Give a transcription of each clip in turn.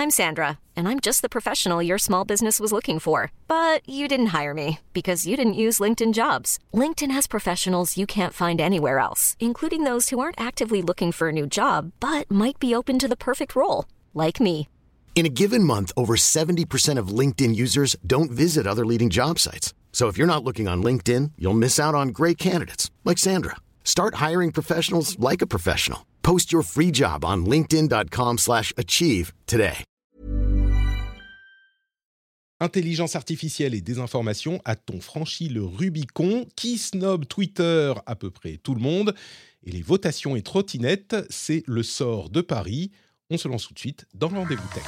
I'm Sandra, and I'm just the professional your small business was looking for. But you didn't hire me because you didn't use LinkedIn Jobs. LinkedIn has professionals you can't find anywhere else, including those who aren't actively looking for a new job, but might be open to the perfect role, like me. In a given month, over 70% of LinkedIn users don't visit other leading job sites. So if you're not looking on LinkedIn, you'll miss out on great candidates like Sandra. Start hiring professionals like a professional. Post your free job on linkedin.com/achieve today. Intelligence artificielle et désinformation, a-t-on franchi le Rubicon? Qui snob Twitter? À peu près tout le monde. Et les votations et trottinettes, c'est le sort de Paris. On se lance tout de suite dans le Rendez-vous Tech.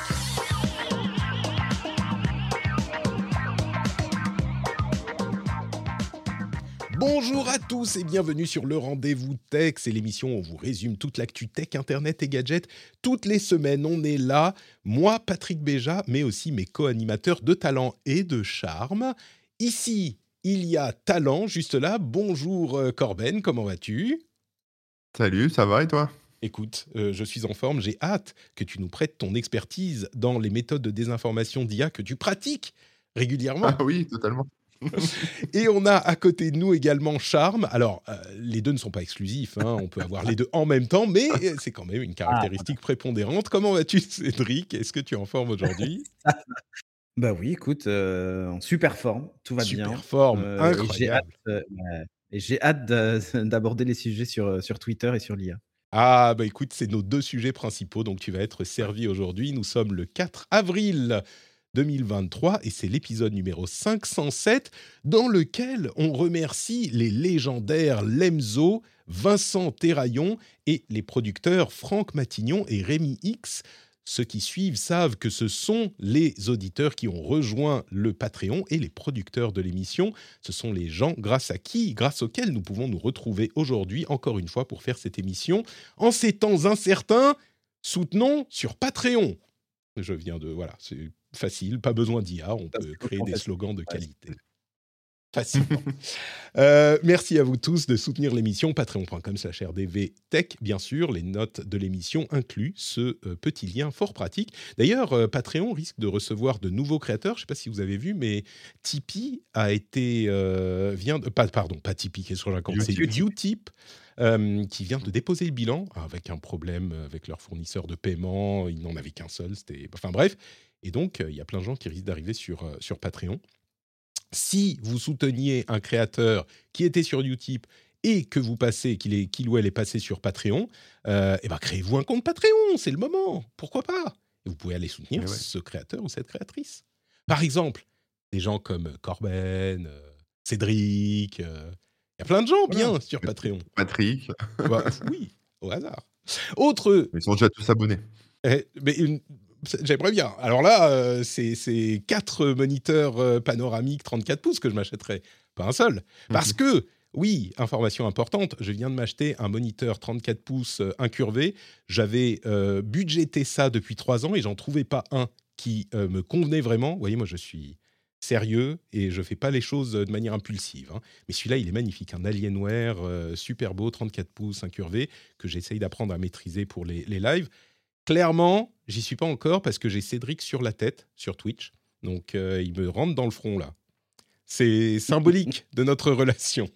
Bonjour à tous et bienvenue sur le Rendez-vous Tech. C'est l'émission où on vous résume toute l'actu tech, internet et gadgets. Toutes les semaines, on est là. Moi, Patrick Béja, mais aussi mes co-animateurs de talent et de charme. Ici, il y a Talent, juste là. Bonjour Corben, comment vas-tu ? Salut, ça va et toi ? Écoute, je suis en forme. J'ai hâte que tu nous prêtes ton expertise dans les méthodes de désinformation d'IA que tu pratiques régulièrement. Ah oui, totalement. Et on a à côté de nous également Charme. Alors, les deux ne sont pas exclusifs, hein. On peut avoir les deux en même temps, mais c'est quand même une caractéristique prépondérante. Comment vas-tu, Cédric ? Est-ce que tu es en forme aujourd'hui ? Bah oui, écoute, en super forme, tout va bien. Super forme, incroyable. Et j'ai hâte d'aborder les sujets sur Twitter et sur l'IA. Ah, bah écoute, c'est nos deux sujets principaux, donc tu vas être servi aujourd'hui. Nous sommes le 4 avril 2023 et c'est l'épisode numéro 507 dans lequel on remercie les légendaires Lemzo, Vincent Terraillon et les producteurs Franck Matignon et Rémi X. Ceux qui suivent savent que ce sont les auditeurs qui ont rejoint le Patreon et les producteurs de l'émission. Ce sont les gens grâce auxquels nous pouvons nous retrouver aujourd'hui, encore une fois, pour faire cette émission. En ces temps incertains, soutenons sur Patreon. Je viens de... Voilà, c'est facile, pas besoin d'IA, on peut créer des slogans de qualité. Facilement. Merci à vous tous de soutenir l'émission. Patreon.com/rdvtech, bien sûr. Les notes de l'émission incluent ce petit lien fort pratique. D'ailleurs, Patreon risque de recevoir de nouveaux créateurs. Je ne sais pas si vous avez vu, mais Tipeee a été... pas Tipeee, qu'est-ce que je raconte ? C'est Utip qui vient de déposer le bilan avec un problème avec leur fournisseur de paiement. Ils n'en avaient qu'un seul. Enfin bref. Et donc, il y a plein de gens qui risquent d'arriver sur Patreon. Si vous souteniez un créateur qui était sur Utip et que vous passez, qu'il ou elle est passé sur Patreon, créez-vous un compte Patreon, c'est le moment, pourquoi pas ? Et vous pouvez aller soutenir ce créateur ou cette créatrice. Par exemple, des gens comme Corben, Cédric, il y a plein de gens bien sur Patreon. Patrick. Oui, au hasard. Ils sont déjà tous abonnés. J'aimerais bien. Alors là, c'est 4 moniteurs panoramiques 34 pouces que je m'achèterais, pas un seul. Parce que, oui, information importante, je viens de m'acheter un moniteur 34 pouces incurvé. J'avais budgété ça depuis 3 ans et j'en trouvais pas un qui me convenait vraiment. Vous voyez, moi, je suis sérieux et je fais pas les choses de manière impulsive, hein. Mais celui-là, il est magnifique. Un Alienware super beau, 34 pouces incurvé, que j'essaye d'apprendre à maîtriser pour les lives. Clairement, j'y suis pas encore parce que j'ai Cédric sur la tête, sur Twitch. Donc, il me rentre dans le front, là. C'est symbolique de notre relation.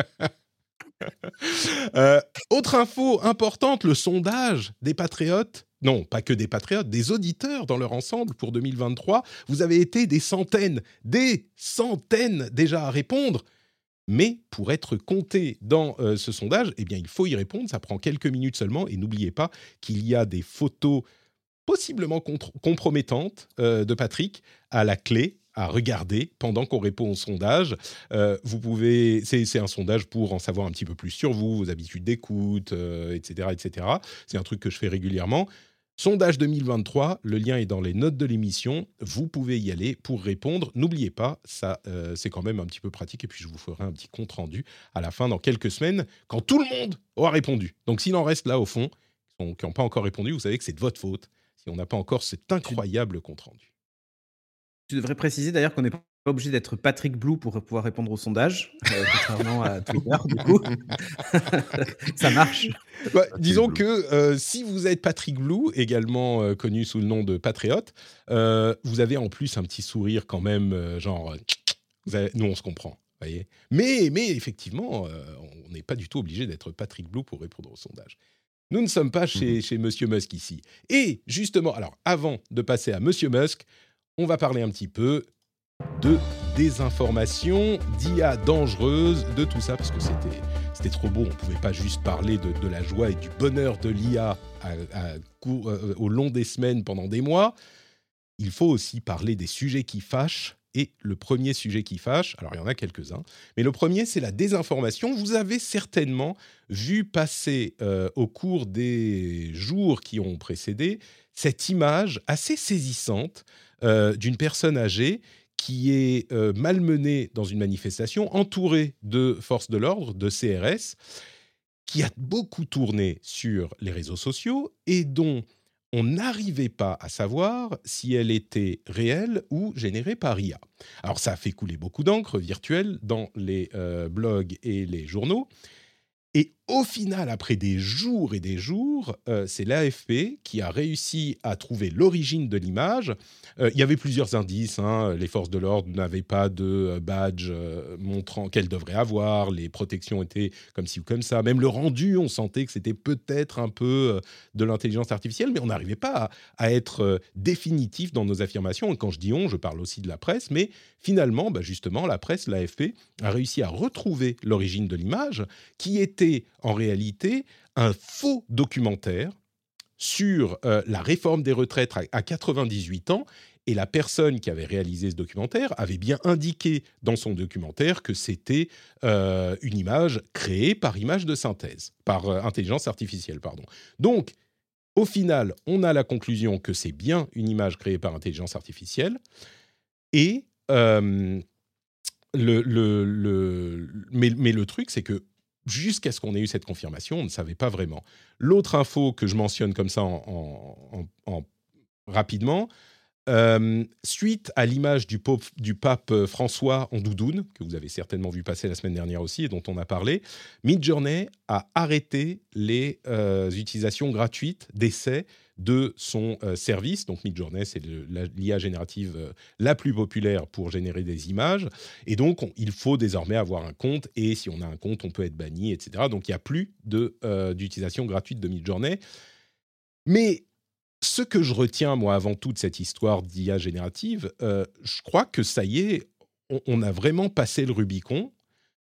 Autre info importante, le sondage des patriotes. Non, pas que des patriotes, des auditeurs dans leur ensemble pour 2023. Vous avez été des centaines déjà à répondre. Mais pour être compté dans ce sondage, eh bien, il faut y répondre. Ça prend quelques minutes seulement. Et n'oubliez pas qu'il y a des photos possiblement compromettantes de Patrick à la clé à regarder pendant qu'on répond au sondage. Vous pouvez, c'est un sondage pour en savoir un petit peu plus sur vous, vos habitudes d'écoute, etc., etc. C'est un truc que je fais régulièrement. Sondage 2023, le lien est dans les notes de l'émission. Vous pouvez y aller pour répondre. N'oubliez pas, ça, c'est quand même un petit peu pratique. Et puis, je vous ferai un petit compte-rendu à la fin, dans quelques semaines, quand tout le monde aura répondu. Donc, s'il en reste là, au fond, qui n'ont pas encore répondu, vous savez que c'est de votre faute si on n'a pas encore cet incroyable compte-rendu. Tu devrais préciser d'ailleurs qu'on n'est Pas obligé d'être Patrick Blue pour pouvoir répondre au sondage, contrairement à Twitter, du coup. Ça marche. Bah, Patrick disons Blue. que si vous êtes Patrick Blue, également connu sous le nom de Patriote, vous avez en plus un petit sourire quand même, nous on se comprend, voyez. Mais effectivement, on n'est pas du tout obligé d'être Patrick Blue pour répondre au sondage. Nous ne sommes pas Mhm. chez Monsieur Musk ici. Et justement, alors avant de passer à Monsieur Musk, on va parler un petit peu de désinformation, d'IA dangereuse, de tout ça, parce que c'était trop beau. On ne pouvait pas juste parler de la joie et du bonheur de l'IA au long des semaines, pendant des mois. Il faut aussi parler des sujets qui fâchent. Et le premier sujet qui fâche, alors il y en a quelques-uns, mais le premier, c'est la désinformation. Vous avez certainement vu passer au cours des jours qui ont précédé cette image assez saisissante d'une personne âgée qui est malmenée dans une manifestation, entourée de forces de l'ordre, de CRS, qui a beaucoup tourné sur les réseaux sociaux et dont on n'arrivait pas à savoir si elle était réelle ou générée par IA. Alors ça a fait couler beaucoup d'encre virtuelle dans les blogs et les journaux. Et au final, après des jours et des jours, c'est l'AFP qui a réussi à trouver l'origine de l'image. Il y avait plusieurs indices. Les forces de l'ordre n'avaient pas de badge montrant qu'elles devraient avoir. Les protections étaient comme ci ou comme ça. Même le rendu, on sentait que c'était peut-être un peu de l'intelligence artificielle, mais on n'arrivait pas à être définitif dans nos affirmations. Et quand je dis on, je parle aussi de la presse. Mais finalement, justement, la presse, l'AFP, a réussi à retrouver l'origine de l'image, qui était en réalité un faux documentaire sur la réforme des retraites à 98 ans. Et la personne qui avait réalisé ce documentaire avait bien indiqué dans son documentaire que c'était une image créée par image de synthèse, par intelligence artificielle, pardon. Donc, au final, on a la conclusion que c'est bien une image créée par intelligence artificielle. Et mais le truc, c'est que jusqu'à ce qu'on ait eu cette confirmation, on ne savait pas vraiment. L'autre info que je mentionne comme ça rapidement, suite à l'image du pape François en doudoune, que vous avez certainement vu passer la semaine dernière aussi et dont on a parlé, Midjourney a arrêté les utilisations gratuites d'essais de son service. Donc Midjourney, c'est l'IA générative la plus populaire pour générer des images. Et donc, il faut désormais avoir un compte. Et si on a un compte, on peut être banni, etc. Donc, il n'y a plus d'utilisation gratuite de Midjourney. Mais ce que je retiens, moi, avant toute cette histoire d'IA générative, je crois que ça y est, on a vraiment passé le Rubicon.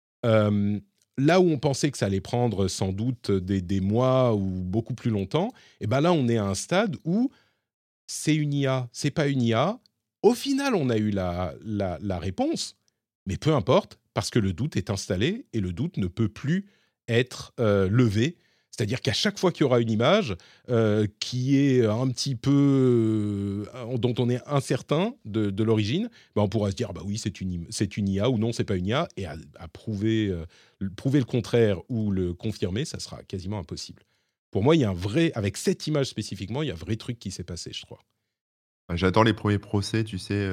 Là où on pensait que ça allait prendre sans doute des mois ou beaucoup plus longtemps, et ben là, on est à un stade où c'est une IA, c'est pas une IA. Au final, on a eu la réponse, mais peu importe, parce que le doute est installé et le doute ne peut plus être levé. C'est-à-dire qu'à chaque fois qu'il y aura une image qui est un petit peu dont on est incertain de l'origine, on pourra se dire bah oui c'est une IA ou non c'est pas une IA, et à prouver le contraire ou le confirmer, ça sera quasiment impossible. Pour moi, il y a avec cette image spécifiquement, il y a un vrai truc qui s'est passé, je crois. J'attends les premiers procès, tu sais,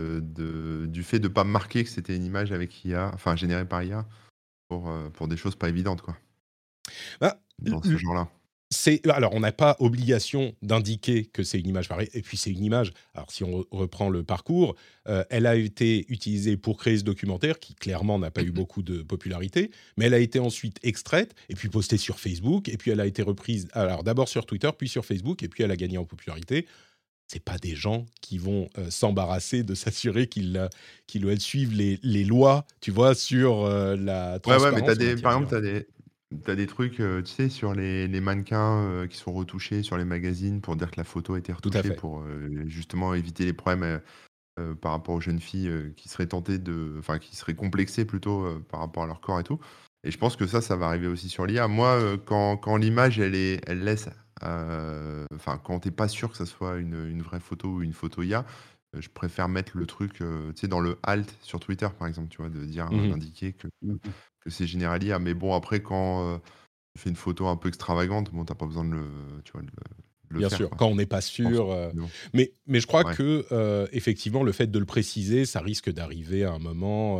du fait de ne pas marquer que c'était une image avec IA, enfin générée par IA, pour des choses pas évidentes, quoi, Bah, dans ce genre-là. Alors, on n'a pas obligation d'indiquer que c'est une image pareille. Et puis, c'est une image. Alors, si on reprend le parcours, elle a été utilisée pour créer ce documentaire qui, clairement, n'a pas eu beaucoup de popularité. Mais elle a été ensuite extraite et puis postée sur Facebook. Et puis, elle a été reprise, alors d'abord sur Twitter, puis sur Facebook. Et puis, elle a gagné en popularité. C'est pas des gens qui vont s'embarrasser de s'assurer qu'ils ou elles suivent les lois, tu vois, sur la transparence. Ouais, mais par exemple, t'as des trucs, tu sais, sur les mannequins qui sont retouchés sur les magazines pour dire que la photo a été Tout à retouchée fait. pour justement éviter les problèmes par rapport aux jeunes filles qui seraient tentées qui seraient complexées plutôt par rapport à leur corps et tout. Et je pense que ça va arriver aussi sur l'IA. Moi, quand l'image, elle laisse, quand t'es pas sûr que ça soit une vraie photo ou une photo IA, je préfère mettre le truc, tu sais, dans le alt sur Twitter, par exemple, tu vois, d'indiquer que c'est général IA. Mais bon, après, quand tu fais une photo un peu extravagante, bon, t'as pas besoin de le bien faire, sûr, quoi. quand on n'est pas Je pense. sûr. Mais bon. Mais je crois Ouais. que, effectivement, le fait de le préciser, ça risque d'arriver à un moment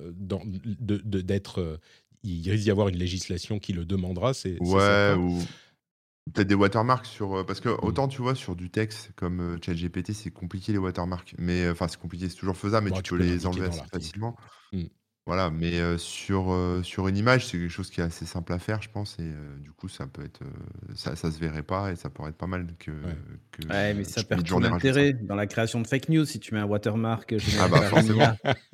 d'être. Il risque d'y avoir une législation qui le demandera, c'est Ouais, certain. ou peut-être des watermarks parce que Mm. autant tu vois sur du texte comme ChatGPT, c'est compliqué les watermarks, mais enfin c'est compliqué, c'est toujours faisable, mais Bon, tu tu peux peux les l'indiquer enlever dans assez l'article. facilement. Mm. Voilà, mais sur une image, c'est quelque chose qui est assez simple à faire, je pense, et du coup ça peut être ça se verrait pas et ça pourrait être pas mal Ouais. que Ouais, mais ça perd tout Midjourney rajoute ça. l'intérêt dans la création de fake news si tu mets un watermark Ah généré bah par une forcément, IA.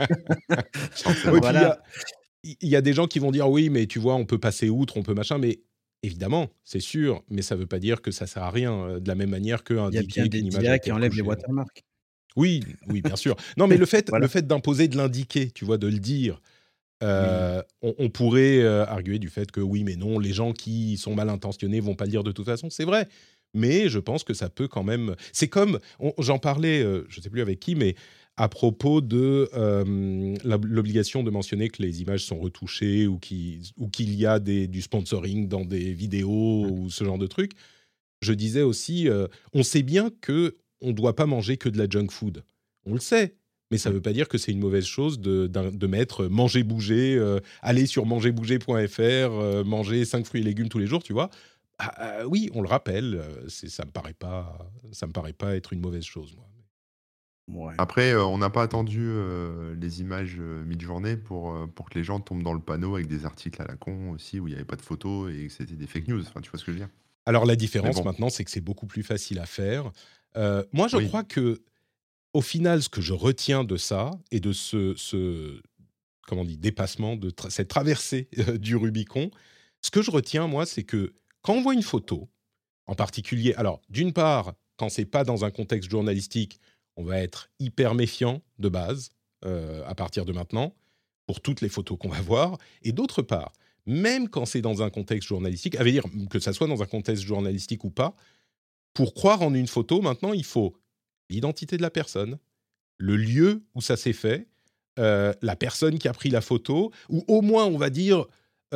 Oui, forcément. puis il y a, Voilà, il y a des gens qui vont dire oui, mais tu vois, on peut passer outre, on peut machin, mais évidemment, c'est sûr, mais ça ne veut pas dire que ça sert à rien. De la même manière que il y a bien indiquer des qu'une image a IA qui été enlèvent les retouchée. watermarks. Oui, oui, bien sûr. Non, mais le Voilà. fait d'imposer, de l'indiquer, tu vois, de le dire, Oui. on pourrait arguer du fait que oui, mais non, les gens qui sont mal intentionnés vont pas le dire de toute façon. C'est vrai, mais je pense que ça peut quand même. C'est comme j'en parlais, je sais plus avec qui, mais à propos de l'obligation de mentionner que les images sont retouchées ou qu'il y a du sponsoring dans des vidéos ou ce genre de trucs. Je disais aussi, on sait bien que on doit pas manger que de la junk food. On le sait, mais ça Mmh. veut pas dire que c'est une mauvaise chose de mettre manger bouger, aller sur mangerbouger.fr, manger 5 fruits et légumes tous les jours, tu vois. Oui, on le rappelle, ça me paraît pas être une mauvaise chose, moi. Ouais. Après, on n'a pas attendu, les images, Midjourney pour que les gens tombent dans le panneau avec des articles à la con aussi où il y avait pas de photos et que c'était des fake news. Enfin, tu vois ce que je veux dire? Alors la Mais différence bon, maintenant, c'est que c'est beaucoup plus facile à faire. Moi, je oui. crois que au final, ce que je retiens de ça et de ce comment on dit, dépassement, cette traversée du Rubicon, ce que je retiens, moi, c'est que quand on voit une photo, en particulier, alors d'une part, quand c'est pas dans un contexte journalistique, on va être hyper méfiant de base à partir de maintenant pour toutes les photos qu'on va voir, et d'autre part, même quand c'est dans un contexte journalistique, à dire que ça soit dans un contexte journalistique ou pas, pour croire en une photo, maintenant, il faut l'identité de la personne, le lieu où ça s'est fait, la personne qui a pris la photo, ou au moins, on va dire,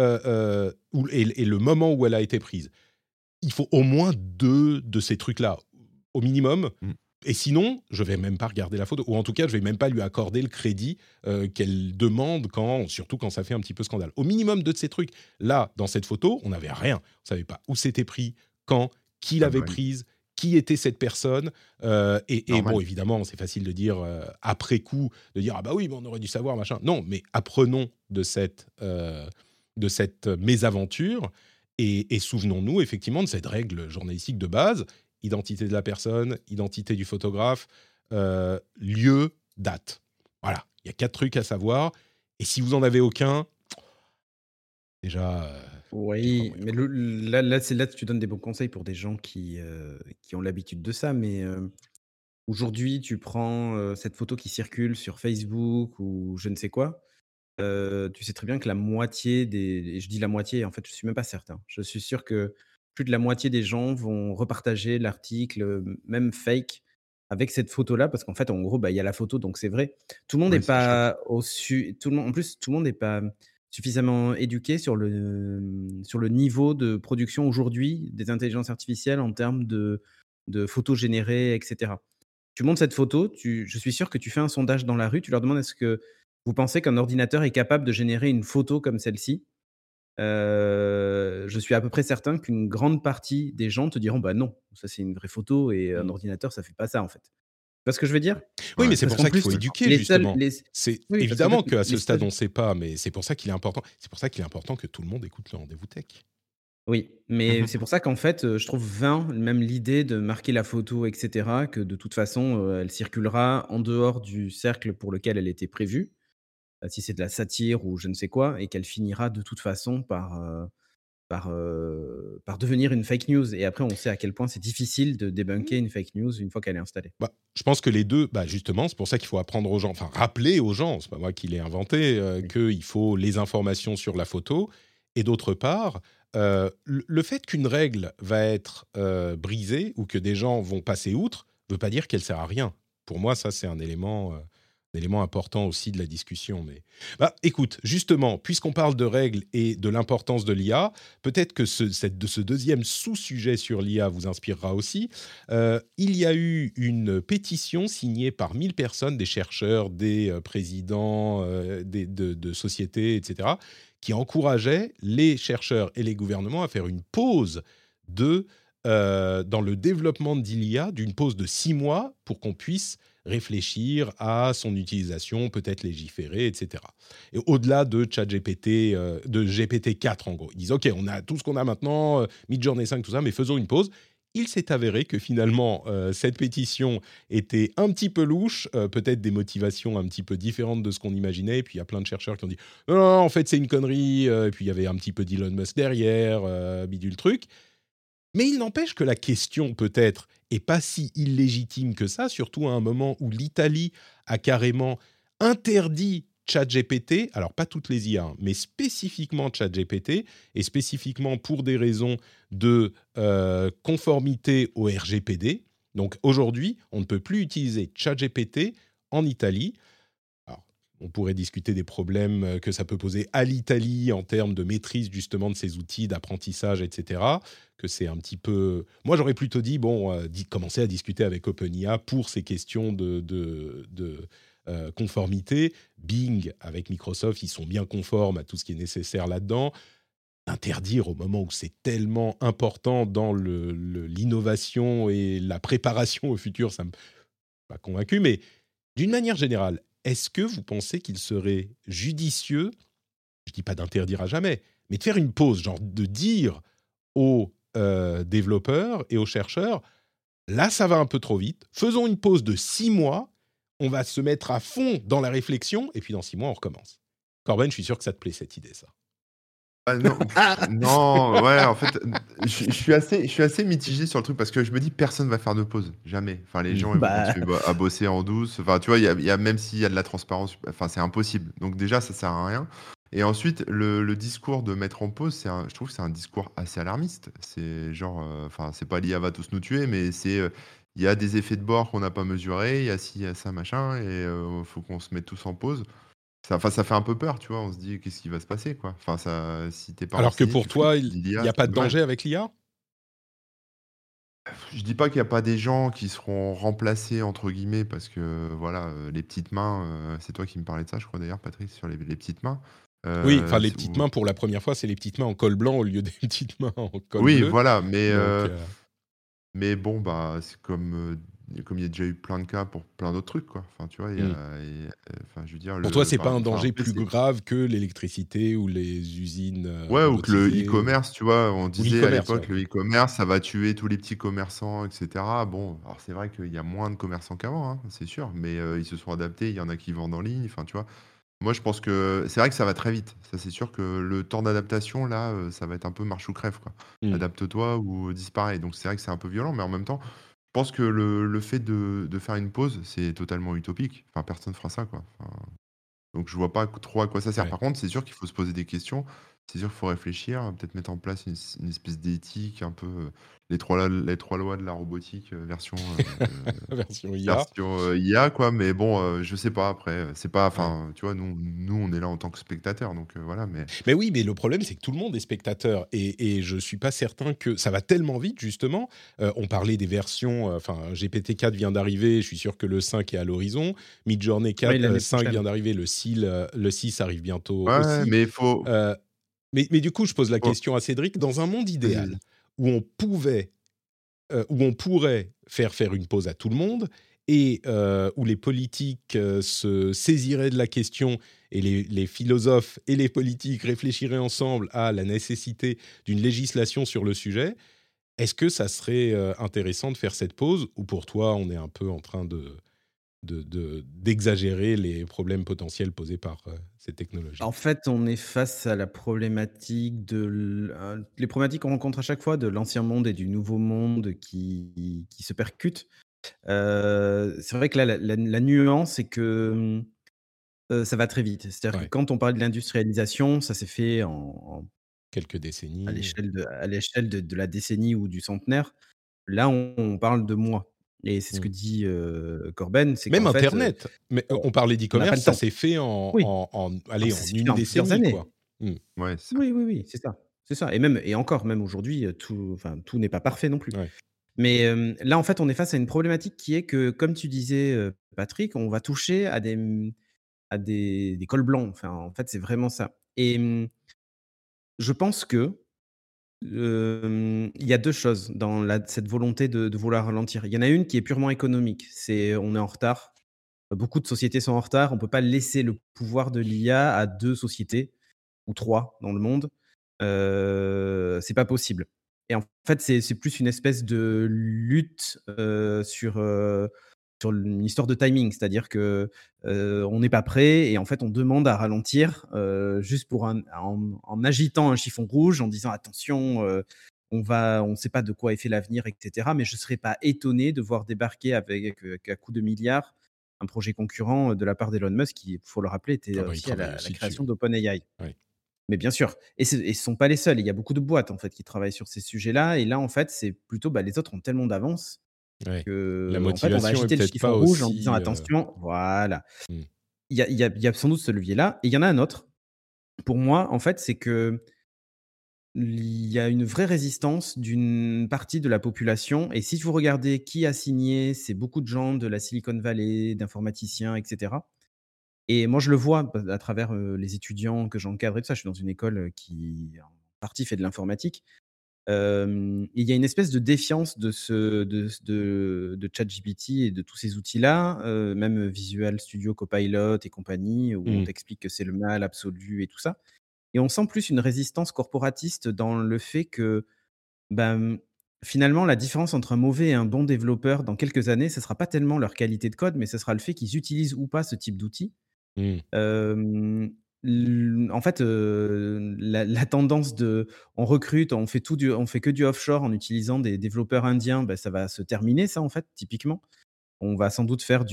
et le moment où elle a été prise. Il faut au moins 2 de ces trucs-là, au minimum. Mmh. Et sinon, je vais même pas regarder la photo, ou en tout cas, je vais même pas lui accorder le crédit qu'elle demande, surtout quand ça fait un petit peu scandale. Au minimum 2 de ces trucs. Là, dans cette photo, on n'avait rien. On savait pas où c'était pris, quand, qui Ah bah l'avait oui, prise, qui était cette personne. Et bon, normal. évidemment, c'est facile de dire après coup, de dire ah bah oui, mais on aurait dû savoir machin. Non, mais apprenons de cette mésaventure et souvenons-nous effectivement de cette règle journalistique de base: identité de la personne, identité du photographe, lieu, date. Voilà, il y a 4 trucs à savoir. Et si vous en avez aucun, déjà, j'ai pas Oui, moyen, mais quoi. là, tu donnes des bons conseils pour des gens qui ont l'habitude de ça, mais aujourd'hui, tu prends, cette photo qui circule sur Facebook ou je ne sais quoi, tu sais très bien que la moitié des et je dis la moitié, en fait, je suis même pas certain. Je suis sûr que plus de la moitié des gens vont repartager l'article, même fake, avec cette photo-là parce qu'en fait, en gros, bah, il y a la photo, donc c'est vrai. Tout le monde n'est Oui, ça choque. pas tout le monde en plus, tout le monde n'est pas suffisamment éduqué sur le niveau de production aujourd'hui des intelligences artificielles en termes de photos générées et cetera. Tu montres cette photo, je suis sûr que tu fais un sondage dans la rue, tu leur demandes: «Est-ce que vous pensez qu'un ordinateur est capable de générer une photo comme celle-ci?» Je suis à peu près certain qu'une grande partie des gens te diront: «Bah, non, ça c'est une vraie photo et un Mmh. ordinateur ça fait pas ça, en fait». Tu vois ce que je veux dire? Oui, Ouais, mais c'est Parce pour qu'en ça qu'il plus, faut d'accord. éduquer les seuls justement. les C'est oui, parce qu'en fait, évidemment qu'à ce les stade, on seuls ne sait pas, mais c'est pour ça qu'il est important. C'est pour ça qu'il est important que tout le monde écoute le rendez-vous tech. oui, mais c'est pour ça qu'en fait, je trouve vain même l'idée de marquer la photo et cetera, que de toute façon, elle circulera en dehors du cercle pour lequel elle était prévue, si c'est de la satire ou je ne sais quoi et qu'elle finira de toute façon par devenir une fake news et après on sait à quel point c'est difficile de débunker une fake news une fois qu'elle est installée. Bah, je pense que les 2, bah, justement, c'est pour ça qu'il faut apprendre aux gens, enfin rappeler aux gens, c'est pas moi qui l'ai inventé, Oui. qu'il faut les informations sur la photo. Et d'autre part, le fait qu'une règle va être brisée ou que des gens vont passer outre, veut pas dire qu'elle sert à rien. Pour moi, ça, c'est un élément élément important aussi de la discussion. Mais bah, écoute, justement, puisqu'on parle de règles et de l'importance de l'IA, peut-être que ce deuxième sous-sujet sur l'IA vous inspirera aussi. Il y a eu une pétition signée par 1000 personnes, des chercheurs, des présidents de sociétés, etc., qui encourageait les chercheurs et les gouvernements à faire une pause dans le développement de l'IA, d'une pause de 6 mois pour qu'on puisse réfléchir à son utilisation, peut-être légiférer, etc. Et au-delà de ChatGPT, de GPT-4 en gros. Ils disent, OK, on a tout ce qu'on a maintenant, Midjourney 5, tout ça, mais faisons une pause. Il s'est avéré que finalement, cette pétition était un petit peu louche, peut-être des motivations un petit peu différentes de ce qu'on imaginait. Et puis, il y a plein de chercheurs qui ont dit non, non, en fait, c'est une connerie. Et puis, il y avait un petit peu d'Elon Musk derrière, bidule truc. Mais il n'empêche que la question, peut-être, est pas si illégitime que ça, surtout à un moment où l'Italie a carrément interdit ChatGPT, alors pas toutes les IA, mais spécifiquement ChatGPT, et spécifiquement pour des raisons de conformité au RGPD. Donc aujourd'hui, on ne peut plus utiliser ChatGPT en Italie. Alors, on pourrait discuter des problèmes que ça peut poser à l'Italie en termes de maîtrise justement de ces outils d'apprentissage, etc. Que c'est un petit peu... Moi, j'aurais plutôt dit, commencer à discuter avec OpenIA pour ces questions de conformité. Bing, avec Microsoft, ils sont bien conformes à tout ce qui est nécessaire là-dedans. Interdire au moment où c'est tellement important dans l'innovation et la préparation au futur, ça ne m'a pas convaincu, mais d'une manière générale, est-ce que vous pensez qu'il serait judicieux, je ne dis pas d'interdire à jamais, mais de faire une pause, genre de dire aux développeurs et aux chercheurs, là ça va un peu trop vite, faisons une pause de 6 mois, on va se mettre à fond dans la réflexion, et puis dans 6 mois on recommence. Corben, je suis sûr que ça te plaît cette idée, ça. Ah non, non, ouais, en fait, je suis assez mitigé sur le truc parce que je me dis personne va faire de pause, jamais. Enfin, les gens ils vont Bah, continuer à bosser en douce. Enfin, tu vois, même s'il y a de la transparence, enfin, c'est impossible. Donc déjà, ça sert à rien. Et ensuite, le discours de mettre en pause, je trouve que c'est un discours assez alarmiste. C'est genre, enfin, c'est pas l'IA va tous nous tuer, mais il y a des effets de bord qu'on n'a pas mesurés, il y a ci, il y a ça, machin, et faut qu'on se mette tous en pause. Enfin, ça fait un peu peur, tu vois. On se dit, qu'est-ce qui va se passer, quoi. Enfin, si t'es pas Alors que renseigné, pour tu flippes. toi, Tu il dis n'y l'IA, a pas de danger avec l'IA? je dis pas qu'il y a pas des gens qui seront remplacés, entre guillemets, parce que, voilà, les petites mains, c'est toi qui me parlais de ça, je crois, d'ailleurs, Patrice, sur les petites mains. Oui, enfin les C'est petites où- mains pour la première fois, c'est les petites mains en col blanc au lieu des petites mains en col Oui, bleu. voilà, Donc, mais bon, bah, c'est comme il y a déjà eu plein de cas pour plein d'autres trucs, quoi. Enfin, tu vois, hmm. enfin, je veux dire, Pour toi, c'est par pas un exemple, enfin, danger après, plus grave que l'électricité ou les usines ouais, ou que le robotisées e-commerce, tu vois, on ou disait à l'e-commerce, l'époque, ouais. le e-commerce, ça va tuer tous les petits commerçants, etc. Bon, alors c'est vrai qu'il y a moins de commerçants qu'avant, hein, c'est sûr, mais ils se sont adaptés, il y en a qui vendent en ligne, enfin, tu vois. Moi, je pense que c'est vrai que ça va très vite. Ça, c'est sûr que le temps d'adaptation, là, ça va être un peu marche ou crève, quoi. Hmm. Adapte-toi ou disparaît. Donc, c'est vrai que c'est un peu violent, mais en même temps, je pense que le fait de faire une pause, c'est totalement utopique. Enfin, personne fera ça, quoi. Enfin, donc je vois pas trop à quoi ça sert. Ouais. Par contre, c'est sûr qu'il faut se poser des questions. C'est sûr qu'il faut réfléchir, peut-être mettre en place une espèce d'éthique, un peu les trois lois de la robotique, Version IA. version IA, quoi. Mais bon, je sais pas après. C'est pas, Ouais. enfin, tu vois, nous, on est là en tant que spectateurs, donc voilà. Mais Mais oui, mais le problème, c'est que tout le monde est spectateur. Et je ne suis pas certain que ça va tellement vite, justement. On parlait des versions, enfin, GPT-4 vient d'arriver, je suis sûr que le 5 est à l'horizon. Midjourney oui, 4, l'année 5 vient prochaine. d'arriver, le 6 arrive bientôt ouais, aussi. mais il faut, Euh, mais du coup, je pose la faut- question à Cédric, dans un monde vas-y, idéal, vas-y. où on pourrait faire une pause à tout le monde et où les politiques se saisiraient de la question et les philosophes et les politiques réfléchiraient ensemble à la nécessité d'une législation sur le sujet, est-ce que ça serait intéressant de faire cette pause ou pour toi, on est un peu en train d'exagérer les problèmes potentiels posés par ces technologies? En fait, on est face à la problématique les problématiques qu'on rencontre à chaque fois de l'ancien monde et du nouveau monde qui se percutent. C'est vrai que là, la nuance, c'est que, ça va très vite. C'est-à-dire que Ouais, quand on parle de l'industrialisation, ça s'est fait en quelques à décennies. l'échelle de la décennie ou du centenaire. Là, on parle de mois. Et c'est ce que Mmh. dit, Corben, c'est Même qu'en fait, internet, mais on on parlait on n'a pas d'e-commerce, le ça temps. s'est fait en Oui, en en alors allez, ça en s'est fait une en plusieurs décennie, années. quoi. Mmh. Ouais, c'est ça. Oui, oui, oui, c'est ça et même et encore, même aujourd'hui, tout n'est pas parfait non plus. Ouais. Mais, là, en fait, on est face à une problématique qui est que, comme tu disais, Patrick, on va toucher à des cols blancs. Enfin, en fait, c'est vraiment ça et je pense que, il y a 2 choses dans cette volonté de vouloir ralentir. Il y en a une qui est purement économique, c'est on est en retard. Beaucoup de sociétés sont en retard. On peut pas laisser le pouvoir de l'IA à 2 sociétés ou 3 dans le monde. C'est pas possible et en fait, c'est plus une espèce de lutte, sur une histoire de timing. C'est-à-dire que, on n'est pas prêt et en fait, on demande à ralentir, juste pour en agitant un chiffon rouge, en disant: «Attention, on ne sait pas de quoi est fait l'avenir et cetera». Mais je ne serais pas étonné de voir débarquer avec, à coups de milliards, un projet concurrent, de la part d'Elon Musk qui, il faut le rappeler, était Ah bah, ils aussi à travaillent la aussi dessus. création d'OpenAI. Ouais. Mais bien sûr et ce ne sont pas les seuls. Il y a beaucoup de boîtes, en fait, qui travaillent sur ces sujets-là et là, en fait, c'est plutôt, bah, les autres ont tellement d'avance Ouais. La qu'en fait, on va motivation est agiter le peut-être chiffon pas rouge en disant: aussi, «Attention», voilà. mmh. Il y a sans doute ce levier-là et il y en a un autre. Pour moi, en fait, c'est qu'il y a une vraie résistance d'une partie de la population et si vous regardez qui a signé, c'est beaucoup de gens de la Silicon Valley, d'informaticiens et cetera et moi, je le vois à travers, les étudiants que j'encadre et tout ça. Je suis dans une école, qui, en partie, fait de l'informatique. Il y a une espèce de défiance de ChatGPT et de tous ces outils-là, même Visual Studio Copilot et compagnie, où on Mmh. t'explique que c'est le mal absolu et tout ça et on sent plus une résistance corporatiste dans le fait que, ben, finalement, la différence entre un mauvais et un bon développeur dans quelques années, ce sera pas tellement leur qualité de code, mais ce sera le fait qu'ils utilisent ou pas ce type d'outils. Mmh. Hem, en fait, la tendance de on recrute, on fait que du offshore en utilisant des développeurs indiens, bah, ça va se terminer ça, en fait, typiquement. On va sans doute faire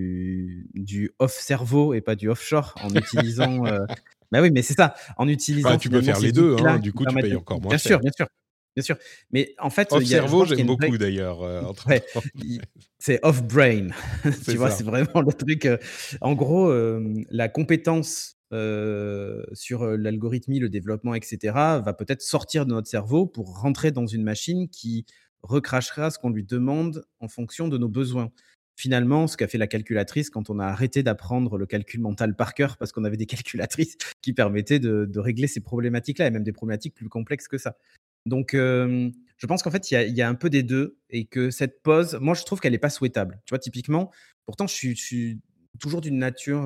du off cerveau et pas du offshore en utilisant, bah, oui, mais c'est ça, en Bah, utilisant tu peux finalement faire les ces 2, hein, outils-là du qui coup, tu permettent payes de encore moins bien sûr, cher. bien sûr, bien sûr. Mais en fait, Off je cerveau, pense qu'il j'aime y a une vraie beaucoup d'ailleurs, entre ouais, parenthèses. c'est off brain. C'est Tu vois? C'est ça. vraiment le truc, en gros, la compétence, sur, l'algorithmie, le développement et cetera, va peut-être sortir de notre cerveau pour rentrer dans une machine qui recrachera ce qu'on lui demande en fonction de nos besoins. Finalement, ce qu'a fait la calculatrice quand on a arrêté d'apprendre le calcul mental par cœur parce qu'on avait des calculatrices qui permettaient de régler ces problématiques-là et même des problématiques plus complexes que ça. Donc, je pense qu'en fait, il y a un peu des 2 et que cette pause, moi, je trouve qu'elle est pas souhaitable. Tu vois? Typiquement, pourtant, je suis toujours d'une nature,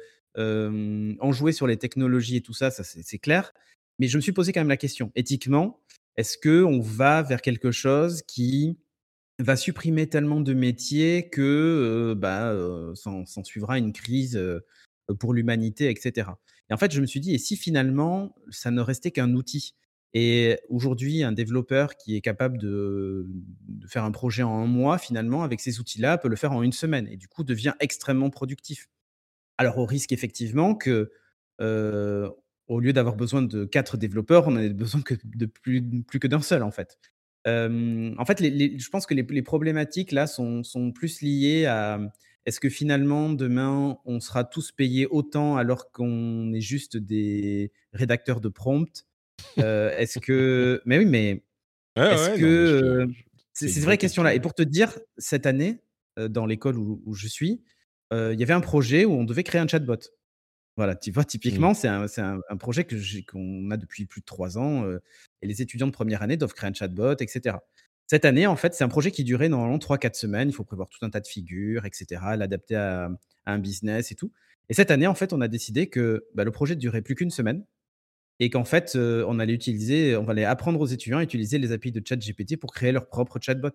enjouée sur les technologies et tout ça, ça c'est clair. Mais je me suis posé quand même la question, éthiquement, est-ce qu'on va vers quelque chose qui va supprimer tellement de métiers que, bah, s'ensuivra une crise, pour l'humanité et cetera. Et en fait, je me suis dit: «Et si finalement, ça ne restait qu'un outil?» Et aujourd'hui, un développeur qui est capable de faire un projet en un mois, finalement, avec ces outils-là, peut le faire en une semaine et du coup devient extrêmement productif. Alors au risque effectivement que, heu, au lieu d'avoir besoin de 4 développeurs, on ait besoin que de plus que d'un seul, en fait. En fait, je pense que les problématiques là sont plus liées à, est-ce que finalement demain on sera tous payés autant alors qu'on est juste des rédacteurs de prompt? Est-ce que mais oui, mais Ouais, est-ce ouais, non, mais que, je c'est c'est une ces vraie vraies questions-là question, et ouais. pour te dire, cette année, dans l'école où je suis, il y avait un projet où on devait créer un chatbot. Voilà, tu vois, Mmh. typiquement, c'est un projet qu'on a depuis plus de 3 ans, et les étudiants de première année doivent créer un chatbot et cetera. Cette année, en fait, c'est un projet qui durait normalement 3-4 semaines. Il faut prévoir tout un tas de figures et cetera, l'adapter à un business et tout et cette année, en fait, on a décidé que, bah, le projet ne durait plus qu'une semaine et qu'en fait, on allait apprendre aux étudiants à utiliser les API de ChatGPT pour créer leur propre chatbot.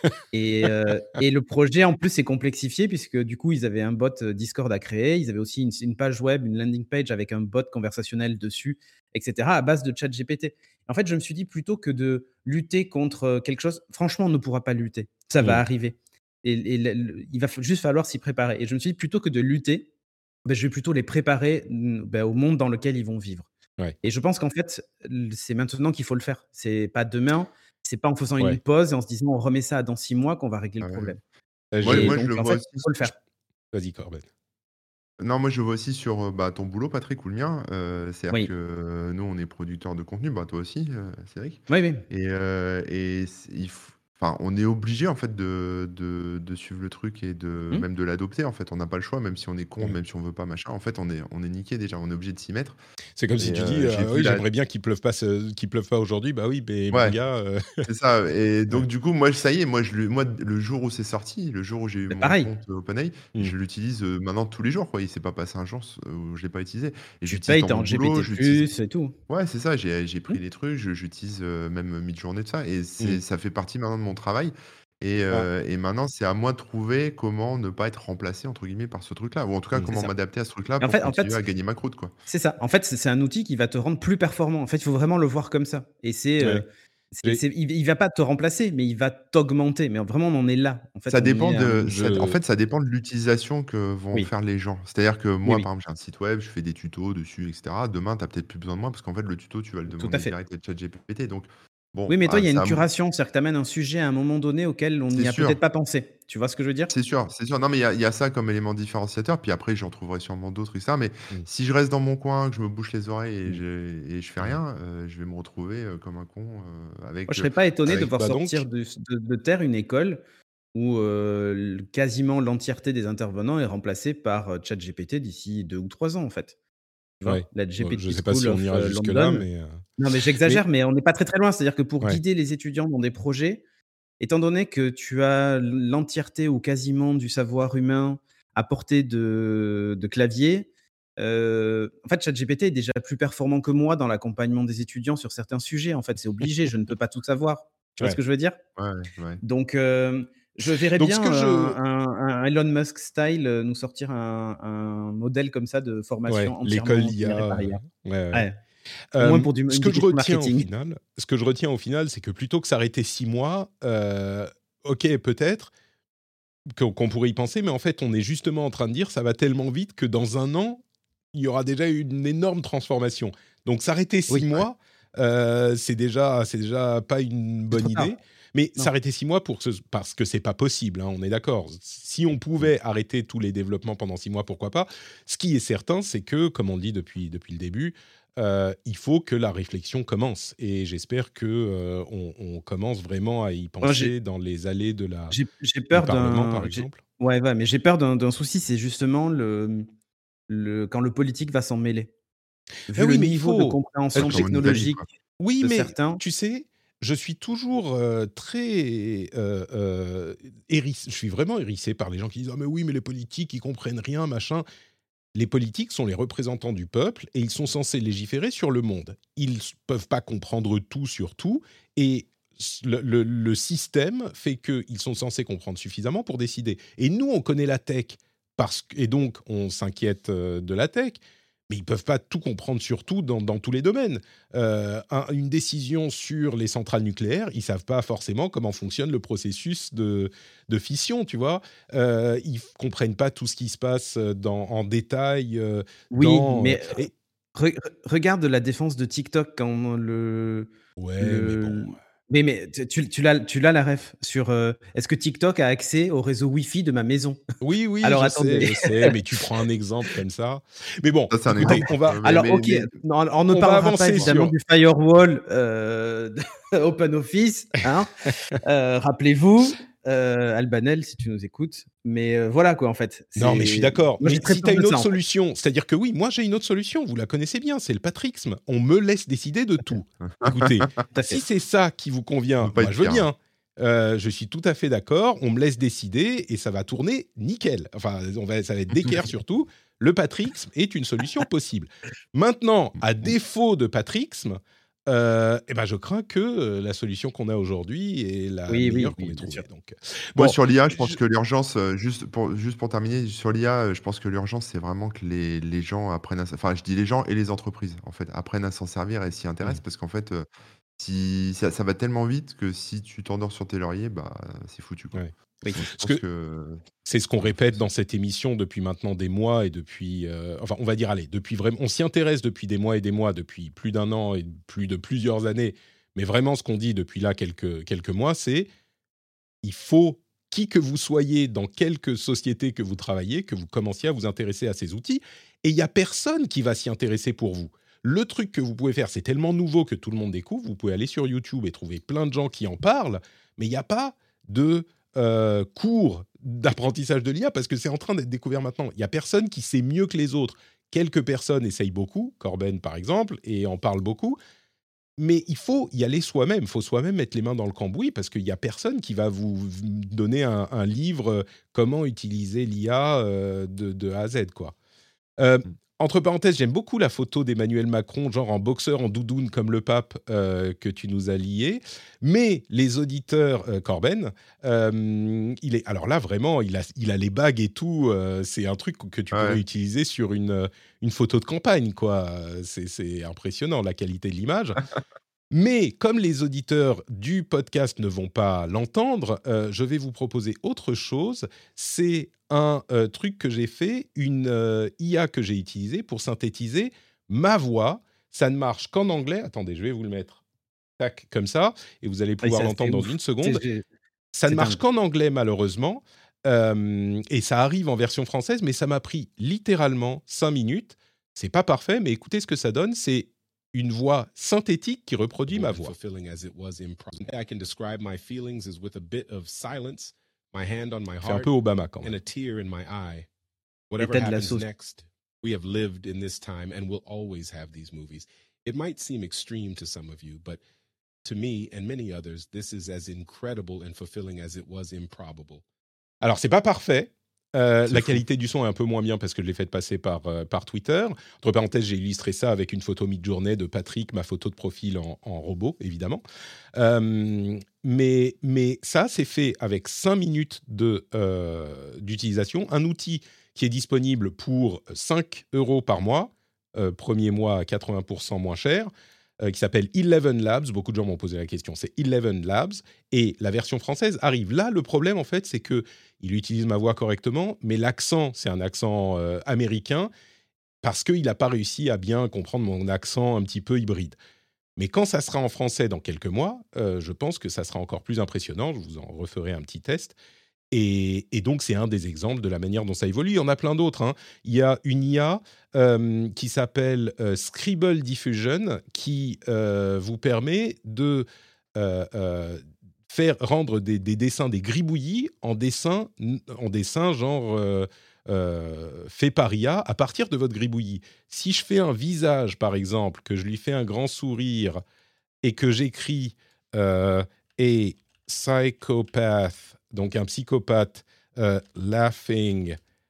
Et le projet, en plus, s'est complexifié puisque, du coup, ils avaient un bot, Discord à créer. Ils avaient aussi une page web, une landing page avec un bot conversationnel dessus et cetera, à base de ChatGPT. En fait, je me suis dit plutôt que de lutter contre, quelque chose franchement, on ne pourra pas lutter. Ça va Mmh. arriver et le il va juste falloir s'y préparer et je me suis dit plutôt que de lutter, je vais plutôt les préparer, au monde dans lequel ils vont vivre Ouais. et je pense qu'en fait, c'est maintenant qu'il faut le faire. C'est pas demain, c'est pas en faisant une Ouais. pause et en se disant: «On remet ça dans 6 mois» qu'on va régler le Ah ouais, ouais. problème. Moi, Et J'ai moi, je donc le en vois fait, aussi. il faut le faire. Vas-y, Corben. Non, moi, je le vois aussi sur ton boulot, Patrick, ou le mien. C'est-à-dire Oui. que nous, on est producteurs de contenu, bah, toi aussi, Cédric. Oui, oui. Enfin, on est obligé en fait de suivre le truc et Mmh. même de l'adopter. En fait, on n'a pas le choix, même si on est contre, Ouais. même si on veut pas, machin. En fait, on est niqué déjà, on est obligé de s'y mettre. C'est comme si Et tu dis j'ai vu oui, la. j'aimerais bien qu'il pleuve pas aujourd'hui. Bah oui, mais mon Ouais. gars. C'est ça. Et Ouais. donc, du coup, moi, ça y est, moi, le jour où c'est sorti, le jour où j'ai eu Mais mon pareil, compte OpenAI, Mm. je l'utilise maintenant tous les jours, quoi. Il s'est pas passé un jour où je l'ai pas utilisé. Et tu j'utilise payes, dans tu mon en boulot, j'utilise. GPT+ et tout. Ouais, c'est ça. J'ai Mmh. pris les trucs, j'utilise même mi-journée de ça. Et Mm. ça fait partie maintenant de mon travail. Et, Ah, euh, et maintenant, c'est à moi de trouver comment ne pas être remplacé, entre guillemets, par ce truc-là. Ou en tout cas, mm. C'est comment ça. m'adapter à ce truc-là Et en pour fait en continuer fait, à gagner ma croûte, quoi. c'est ça. En fait, c'est un outil qui va te rendre plus performant. En fait, il faut vraiment le voir comme ça et Ouais. J'ai- il va pas te remplacer, mais il va t'augmenter. Mais vraiment, on en est là. En fait, Ça on dépend est à un de niveau ça en je, fait, ça dépend de l'utilisation que vont oui, faire les gens. C'est-à-dire que oui, moi, oui, par exemple, j'ai un site web, je fais des tutos dessus et cetera. Demain, tu as peut-être plus besoin de moi parce qu'en fait, le tuto, tu vas le tout à demander fait. direct à ChatGPT. Donc bon, Oui, mais toi, il y a c'est une à m curation, c'est-à-dire que tu amènes un sujet à un moment donné auquel on c'est n'y a sûr, peut-être pas pensé. Tu vois ce que je veux dire? c'est sûr, c'est sûr. Non, mais il y a ça comme élément différenciateur, puis après, j'en trouverai sûrement d'autres et ça. Mais Mm. si je reste dans mon coin, que je me bouche les oreilles Mmh. et je fais Ouais. rien, je vais me retrouver, comme un con, Moi, je serais pas étonné de avec voir Bah sortir donc, de terre une école où, quasiment l'entièreté des intervenants est remplacée par, ChatGPT d'ici 2 ou 3 ans, en fait. Tu ouais. vois? La Bon, je GPT sais pas School si on of, ira jusque là, London. mais Non, mais mais j'exagère, mais on n'est pas très, très loin. C'est-à-dire que pour ouais. guider les étudiants dans des projets, étant donné que tu as l'entièreté ou quasiment du savoir humain à portée de clavier, en fait, ChatGPT est déjà plus performant que moi dans l'accompagnement des étudiants sur certains sujets. En fait, c'est obligé, je ne peux pas tout savoir. Tu vois ce Ouais. que je veux dire? Ouais, ouais. Donc, je verrais Donc ce bien, que je, un Elon Musk style, nous sortir un modèle comme ça de formation ouais, l'école entièrement généré l'IA, par IA. ouais, ouais. Ouais, au moins pour Ce une que du je question retiens au marketing. final, c'est que plutôt que s'arrêter 6 mois, OK, peut-être qu'on pourrait y penser, mais en fait, on est justement en train de dire ça va tellement vite que dans 1 an, il y aura déjà une énorme transformation. Donc s'arrêter six Oui, mois, c'est déjà pas une c'est bonne trop idée. tard. Mais Non. s'arrêter 6 mois parce que c'est pas possible, hein, on est d'accord. Si on Mmh. pouvait arrêter tous les développements pendant 6 mois, pourquoi pas. Ce qui est certain, c'est que, comme on dit depuis le début, il faut que la réflexion commence. Et j'espère que on commence vraiment à y Moi, penser dans les allées j'ai du peur Parlement, par d'un j'ai exemple. ouais, ouais, mais j'ai peur d'un souci, c'est justement quand le politique va s'en mêler. Eh Vu le oui, mais il niveau de faut. compréhension Comme en Italie, technologique quoi. Oui, de mais certains. tu sais, je suis toujours très je suis vraiment hérissé par les gens qui disent ah mais oui, mais les politiques ils comprennent rien, machin. Les politiques sont les représentants du peuple et ils sont censés légiférer sur le monde. Ils peuvent pas comprendre tout sur tout et le système fait qu'ils sont censés comprendre suffisamment pour décider. Et nous, on connaît la tech et donc on s'inquiète de la tech. Mais ils peuvent pas tout comprendre sur tout dans tous les domaines. Une décision sur les centrales nucléaires, ils savent pas forcément comment fonctionne le processus de fission, tu vois. Ils comprennent pas tout ce qui se passe en détail Oui, dans. mais Et regarde la défense de TikTok quand ouais, mais bon. le mais tu l'as la ref sur, est-ce que TikTok a accès au réseau Wi-Fi de ma maison? Oui, oui, Alors attendez. je sais, mais tu prends un exemple comme ça. Mais bon, Ça, c'est un écoutez, exemple. Alors OK, non, on ne on va parlera pas avancer évidemment sur. du firewall, OpenOffice, hein. Rappelez-vous, Albanel, si tu nous écoutes, mais voilà quoi, en fait. Non, mais je suis C'est d'accord. moi Mais j'ai très si tu peur as de une ça, autre en fait. solution, c'est-à-dire que oui, moi j'ai une autre solution, vous la connaissez bien, c'est le patrisme. On me laisse décider de tout. Écoutez, Tout à si fait. c'est ça qui vous Ça convient, peut pas moi être je veux pire, hein. bien. Je suis tout à fait d'accord, on me laisse décider et ça va tourner nickel. Enfin, ça va être d'équerre surtout. Le patrisme est une solution possible. Maintenant, à défaut de patrisme, eh ben je crains que la solution qu'on a aujourd'hui est la Oui, oui, meilleure qu'on oui, ait bien trouvée. sûr. Donc, Moi, bon, sur l'IA, je pense que l'urgence, juste pour terminer, sur l'IA, je pense que l'urgence, c'est vraiment que les gens apprennent enfin, je dis les gens et les entreprises, en fait, apprennent à s'en servir et s'y hmm. intéressent parce qu'en fait, si ça va tellement vite que si tu t'endors sur tes lauriers, bah, c'est foutu, quoi. Ouais. Oui. Donc je Parce pense que que c'est ce qu'on faut répète dans cette émission depuis maintenant des mois et depuis, enfin, on va dire, allez, depuis vraiment, on s'y intéresse depuis des mois et des mois, depuis plus d'un an et plus de plusieurs années. Mais vraiment, ce qu'on dit depuis là quelques mois, c'est il faut qui que vous soyez, dans quelque société que vous travaillez, que vous commenciez à vous intéresser à ces outils. Et il n'y a personne qui va s'y intéresser pour vous. Le truc que vous pouvez faire, c'est tellement nouveau que tout le monde découvre. Vous pouvez aller sur YouTube et trouver plein de gens qui en parlent, mais il n'y a pas de cours d'apprentissage de l'IA parce que c'est en train d'être découvert maintenant. Il n'y a personne qui sait mieux que les autres. Quelques personnes essayent beaucoup, Corben par exemple, et en parle beaucoup. Mais il faut y aller soi-même. Il faut soi-même mettre les mains dans le cambouis parce qu'il n'y a personne qui va vous donner un livre comment utiliser l'IA de A à Z, quoi. Entre parenthèses, j'aime beaucoup la photo d'Emmanuel Macron, genre en boxeur, en doudoune comme le pape que tu nous as lié. Mais les auditeurs, Corben, alors là vraiment, il a les bagues et tout. C'est un truc que tu pourrais utiliser sur une photo de campagne, quoi. C'est impressionnant la qualité de l'image. Mais comme les auditeurs du podcast ne vont pas l'entendre, je vais vous proposer autre chose. C'est un truc que j'ai fait, une IA que j'ai utilisée pour synthétiser ma voix. Ça ne marche qu'en anglais. Attendez, je vais vous le mettre tac, comme ça, et vous allez pouvoir l'entendre dans une seconde. Ça ne marche qu'en anglais, malheureusement, et ça arrive en version française, mais ça m'a pris littéralement 5 minutes. C'est pas parfait, mais écoutez ce que ça donne. C'est une voix synthétique qui reproduit ma voix. C'est un peu Obama quand même. Et t'as de la sauce. We have lived in this time and will always have these movies. It might seem extreme to some of you, but to me and many others, this is as incredible and fulfilling as it was improbable. Alors, c'est pas parfait. La qualité du son est un peu moins bien parce que je l'ai fait passer par Twitter. Entre parenthèses, j'ai illustré ça avec une photo mid-journée de Patrick, ma photo de profil en robot, évidemment. Mais ça, c'est fait avec 5 minutes d'utilisation. Un outil qui est disponible pour 5 € par mois, premier mois à 80% moins cher, qui s'appelle Eleven Labs. Beaucoup de gens m'ont posé la question. C'est Eleven Labs. Et la version française arrive. Là, le problème, en fait, c'est qu'il utilise ma voix correctement, mais l'accent, c'est un accent américain, parce qu'il n'a pas réussi à bien comprendre mon accent un petit peu hybride. Mais quand ça sera en français dans quelques mois, je pense que ça sera encore plus impressionnant. Je vous en referai un petit test. Et donc, c'est un des exemples de la manière dont ça évolue. Il y en a plein d'autres, hein. Il y a une IA qui s'appelle Scribble Diffusion qui vous permet de rendre des dessins, des gribouillis en dessin genre fait par IA à partir de votre gribouillis. Si je fais un visage, par exemple, que je lui fais un grand sourire et que j'écris a psychopath, donc un psychopathe laughing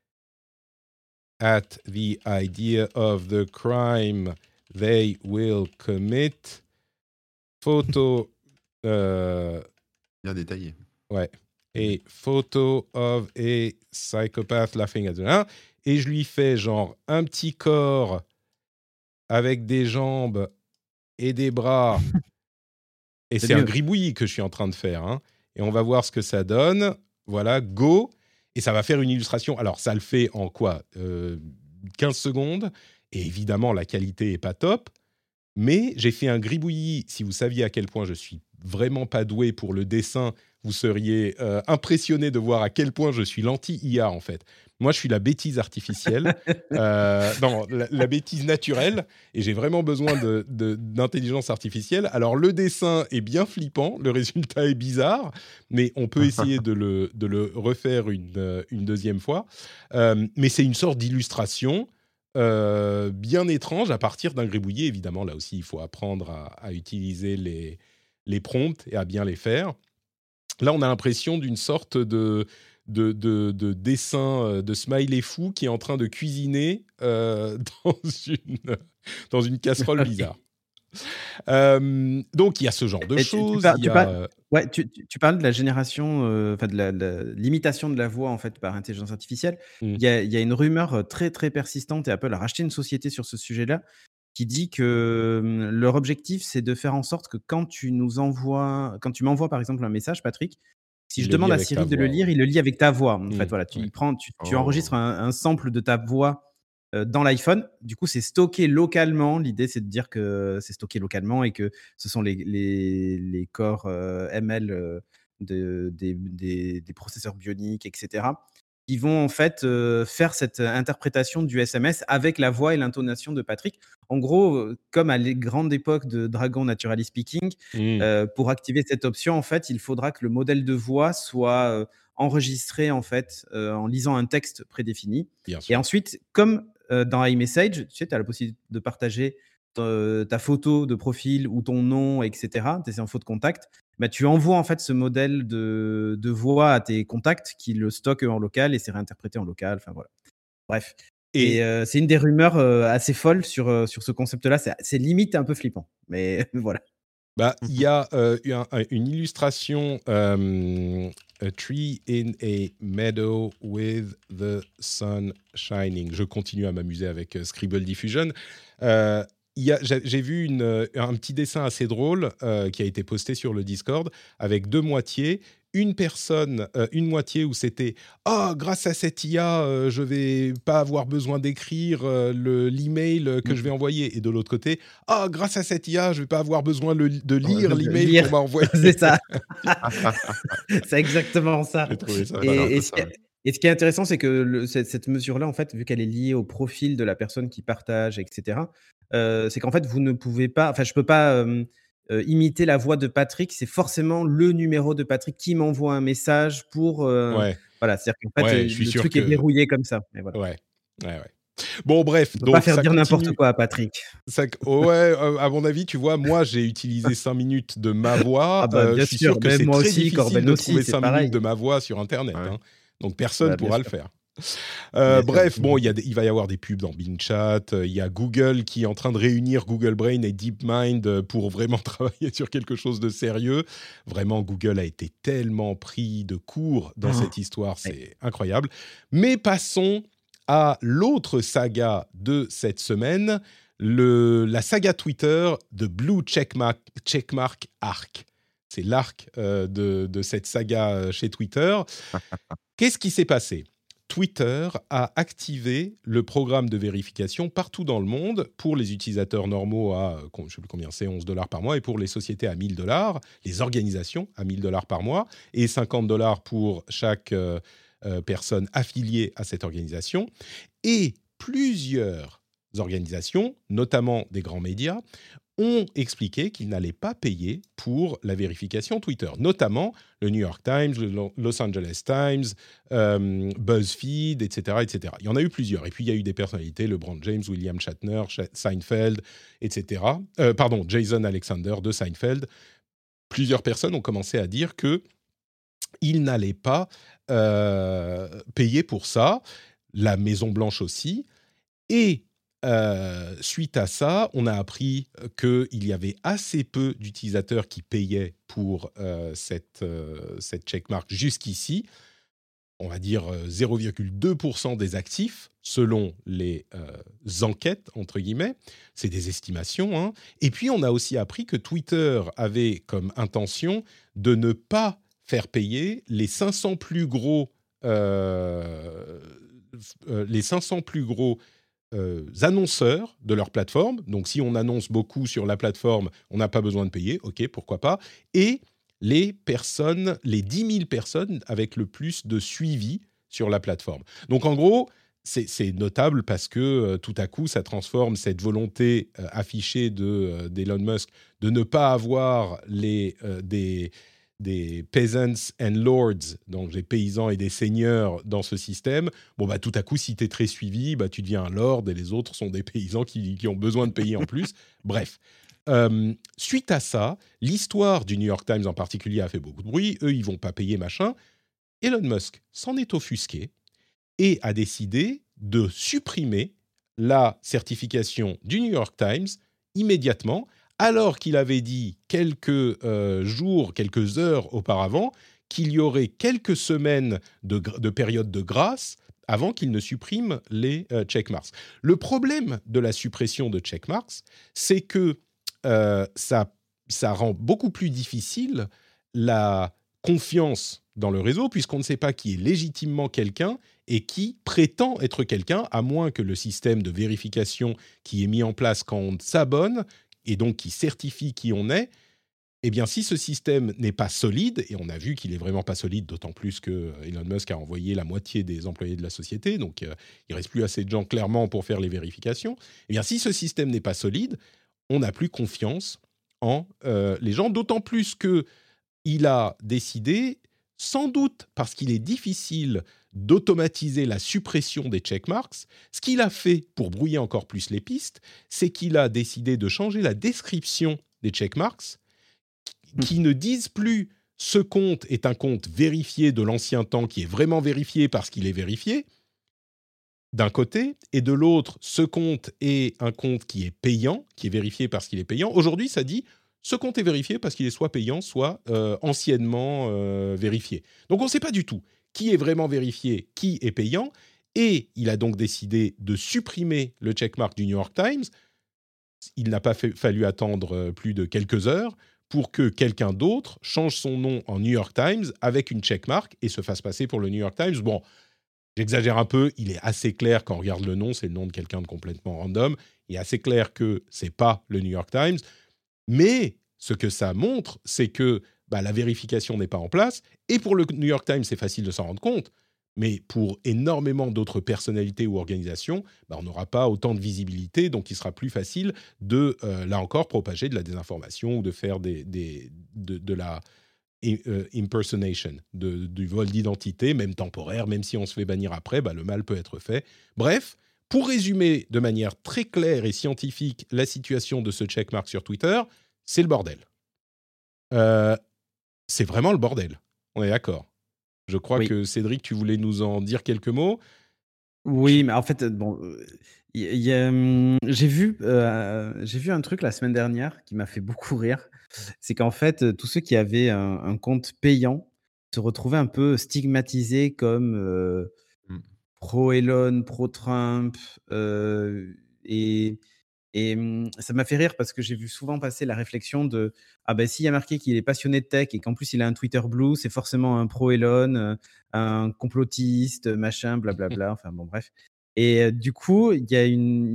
at the idea of the crime they will commit. Photo. Bien détaillé. Ouais. Et photo of a psychopath laughing at the. Et je lui fais genre un petit corps avec des jambes et des bras. Et c'est un gribouillis que je suis en train de faire, hein. Et on va voir ce que ça donne. Voilà, go. Et ça va faire une illustration. Alors, ça le fait en quoi 15 secondes. Et évidemment, la qualité n'est pas top. Mais j'ai fait un gribouillis. Si vous saviez à quel point je suis vraiment pas doué pour le dessin, vous seriez impressionné de voir à quel point je suis l'anti-IA, en fait. Moi, je suis la bêtise artificielle, non, la bêtise naturelle, et j'ai vraiment besoin d'intelligence artificielle. Alors, le dessin est bien flippant, le résultat est bizarre, mais on peut essayer de le refaire une deuxième fois. Mais c'est une sorte d'illustration bien étrange à partir d'un gribouillis. Évidemment, là aussi, il faut apprendre à utiliser les prompts et à bien les faire. Là, on a l'impression d'une sorte de dessin de smiley fou qui est en train de cuisiner dans une casserole bizarre. Donc, il y a ce genre de choses. Tu parles de la génération, de l'imitation de la voix en fait, par intelligence artificielle. Il y a une rumeur très, très persistante, et Apple a racheté une société sur ce sujet-là, qui dit que leur objectif, c'est de faire en sorte que quand tu m'envoies par exemple un message, Patrick, si je demande à Siri de le lire, il le lit avec ta voix. En fait, voilà, tu enregistres un sample de ta voix dans l'iPhone. Du coup, c'est stocké localement. L'idée, c'est de dire que c'est stocké localement et que ce sont les corps ML des processeurs bioniques, etc., qui vont en fait faire cette interprétation du SMS avec la voix et l'intonation de Patrick. En gros, comme à les grandes époques de Dragon Naturally Speaking, pour activer cette option, en fait, il faudra que le modèle de voix soit enregistré en fait en lisant un texte prédéfini. Bien Et sûr. ensuite, comme dans iMessage, tu sais, tu as la possibilité de partager ta photo de profil ou ton nom, etc., tes infos de contact. Bah, tu envoies en fait ce modèle de voix à tes contacts qui le stockent en local et c'est réinterprété en local. Enfin voilà. Bref. Et C'est une des rumeurs assez folles sur ce concept-là. C'est limite un peu flippant. Mais voilà. il y a une illustration, A tree in a meadow with the sun shining. Je continue à m'amuser avec Scribble Diffusion. J'ai vu un petit dessin assez drôle qui a été posté sur le Discord avec deux moitiés. Une moitié où c'était « Ah, grâce à cette IA, je vais pas avoir besoin d'écrire l'email que je vais envoyer. » Et de l'autre côté « Ah, grâce à cette IA, je vais pas avoir besoin de lire l'email qu'on m'a envoyé. » C'est ça. C'est exactement ça. J'ai trouvé ça. Et ce qui est intéressant, c'est que cette mesure-là, en fait, vu qu'elle est liée au profil de la personne qui partage, etc., c'est qu'en fait, vous ne pouvez pas... Enfin, je peux pas imiter la voix de Patrick. C'est forcément le numéro de Patrick qui m'envoie un message pour... Ouais. Voilà, c'est-à-dire qu'en fait, Je suis le sûr truc est verrouillé comme ça. Mais voilà. Ouais. Bon, bref. On ne peut pas faire dire n'importe quoi à Patrick. À mon avis, tu vois, moi, j'ai utilisé 5 minutes de ma voix. Bien je suis sûr que c'est moi très aussi, difficile Corben de aussi, trouver c'est 5 pareil. minutes de ma voix sur Internet. Ouais. Hein. Donc, personne ne pourra le faire. Bref, bon, il va y avoir des pubs dans Bing Chat. Il y a Google qui est en train de réunir Google Brain et DeepMind pour vraiment travailler sur quelque chose de sérieux. Vraiment, Google a été tellement pris de court dans cette histoire, c'est incroyable. Mais passons à l'autre saga de cette semaine, la saga Twitter de Blue Checkmark Arc. C'est l'arc de cette saga chez Twitter. Qu'est-ce qui s'est passé ? Twitter a activé le programme de vérification partout dans le monde pour les utilisateurs normaux à, je ne sais plus combien c'est, $11 par mois, et pour les sociétés à $1,000, les organisations à $1,000 par mois, et $50 pour chaque personne affiliée à cette organisation. Et plusieurs organisations, notamment des grands médias, ont expliqué qu'ils n'allaient pas payer pour la vérification Twitter, notamment le New York Times, le Los Angeles Times, BuzzFeed, etc., etc. Il y en a eu plusieurs. Et puis, il y a eu des personnalités, LeBron James, William Shatner, Seinfeld, etc. Jason Alexander de Seinfeld. Plusieurs personnes ont commencé à dire qu'ils n'allaient pas payer pour ça. La Maison-Blanche aussi. Et suite à ça, on a appris qu'il y avait assez peu d'utilisateurs qui payaient pour cette checkmark jusqu'ici. On va dire 0,2% des actifs, selon les enquêtes, entre guillemets. C'est des estimations. Hein. Et puis, on a aussi appris que Twitter avait comme intention de ne pas faire payer les 500 plus gros annonceurs de leur plateforme. Donc, si on annonce beaucoup sur la plateforme, on n'a pas besoin de payer. OK, pourquoi pas. Et les 10 000 personnes avec le plus de suivi sur la plateforme. Donc, en gros, c'est notable parce que tout à coup, ça transforme cette volonté affichée d'Elon Musk de ne pas avoir des peasants and lords, donc des paysans et des seigneurs dans ce système. Bon, tout à coup, si tu es très suivi, tu deviens un lord et les autres sont des paysans qui ont besoin de payer en plus. Bref. Suite à ça, l'histoire du New York Times en particulier a fait beaucoup de bruit. Eux, ils vont pas payer, machin. Elon Musk s'en est offusqué et a décidé de supprimer la certification du New York Times immédiatement, alors qu'il avait dit quelques heures auparavant qu'il y aurait quelques semaines de période de grâce avant qu'il ne supprime les checkmarks. Le problème de la suppression de checkmarks, c'est que ça rend beaucoup plus difficile la confiance dans le réseau, puisqu'on ne sait pas qui est légitimement quelqu'un et qui prétend être quelqu'un, à moins que le système de vérification qui est mis en place quand on s'abonne, et donc qui certifie qui on est, Eh bien, si ce système n'est pas solide, et on a vu qu'il est vraiment pas solide, d'autant plus que Elon Musk a envoyé la moitié des employés de la société, donc il reste plus assez de gens clairement pour faire les vérifications. Eh bien, si ce système n'est pas solide, on n'a plus confiance en les gens, d'autant plus que il a décidé, sans doute parce qu'il est difficile d'automatiser la suppression des checkmarks, ce qu'il a fait pour brouiller encore plus les pistes, c'est qu'il a décidé de changer la description des checkmarks, qui ne disent plus ce compte est un compte vérifié de l'ancien temps, qui est vraiment vérifié parce qu'il est vérifié, d'un côté, et de l'autre, ce compte est un compte qui est payant, qui est vérifié parce qu'il est payant. Aujourd'hui, ça dit ce compte est vérifié parce qu'il est soit payant, soit anciennement vérifié. Donc on ne sait pas du tout qui est vraiment vérifié, qui est payant, et il a donc décidé de supprimer le checkmark du New York Times. Il n'a pas fallu attendre plus de quelques heures pour que quelqu'un d'autre change son nom en New York Times avec une checkmark et se fasse passer pour le New York Times. Bon, j'exagère un peu, il est assez clair quand on regarde le nom, c'est le nom de quelqu'un de complètement random. Il est assez clair que c'est pas le New York Times, mais ce que ça montre, c'est que la vérification n'est pas en place. Et pour le New York Times, c'est facile de s'en rendre compte. Mais pour énormément d'autres personnalités ou organisations, on n'aura pas autant de visibilité, donc il sera plus facile de, là encore, propager de la désinformation ou de faire de la impersonation, du vol d'identité, même temporaire, même si on se fait bannir après, le mal peut être fait. Bref, pour résumer de manière très claire et scientifique la situation de ce checkmark sur Twitter, c'est le bordel. C'est vraiment le bordel, on est d'accord. Je crois que Cédric, tu voulais nous en dire quelques mots. Oui, mais en fait, bon, j'ai vu un truc la semaine dernière qui m'a fait beaucoup rire. C'est qu'en fait, tous ceux qui avaient un compte payant se retrouvaient un peu stigmatisés comme pro-Elon, pro-Trump, et ça m'a fait rire parce que j'ai vu souvent passer la réflexion de: «Ah ben s'il y a marqué qu'il est passionné de tech et qu'en plus il a un Twitter blue, c'est forcément un pro Elon, un complotiste, machin, blablabla», enfin bon bref. Et du coup, il y a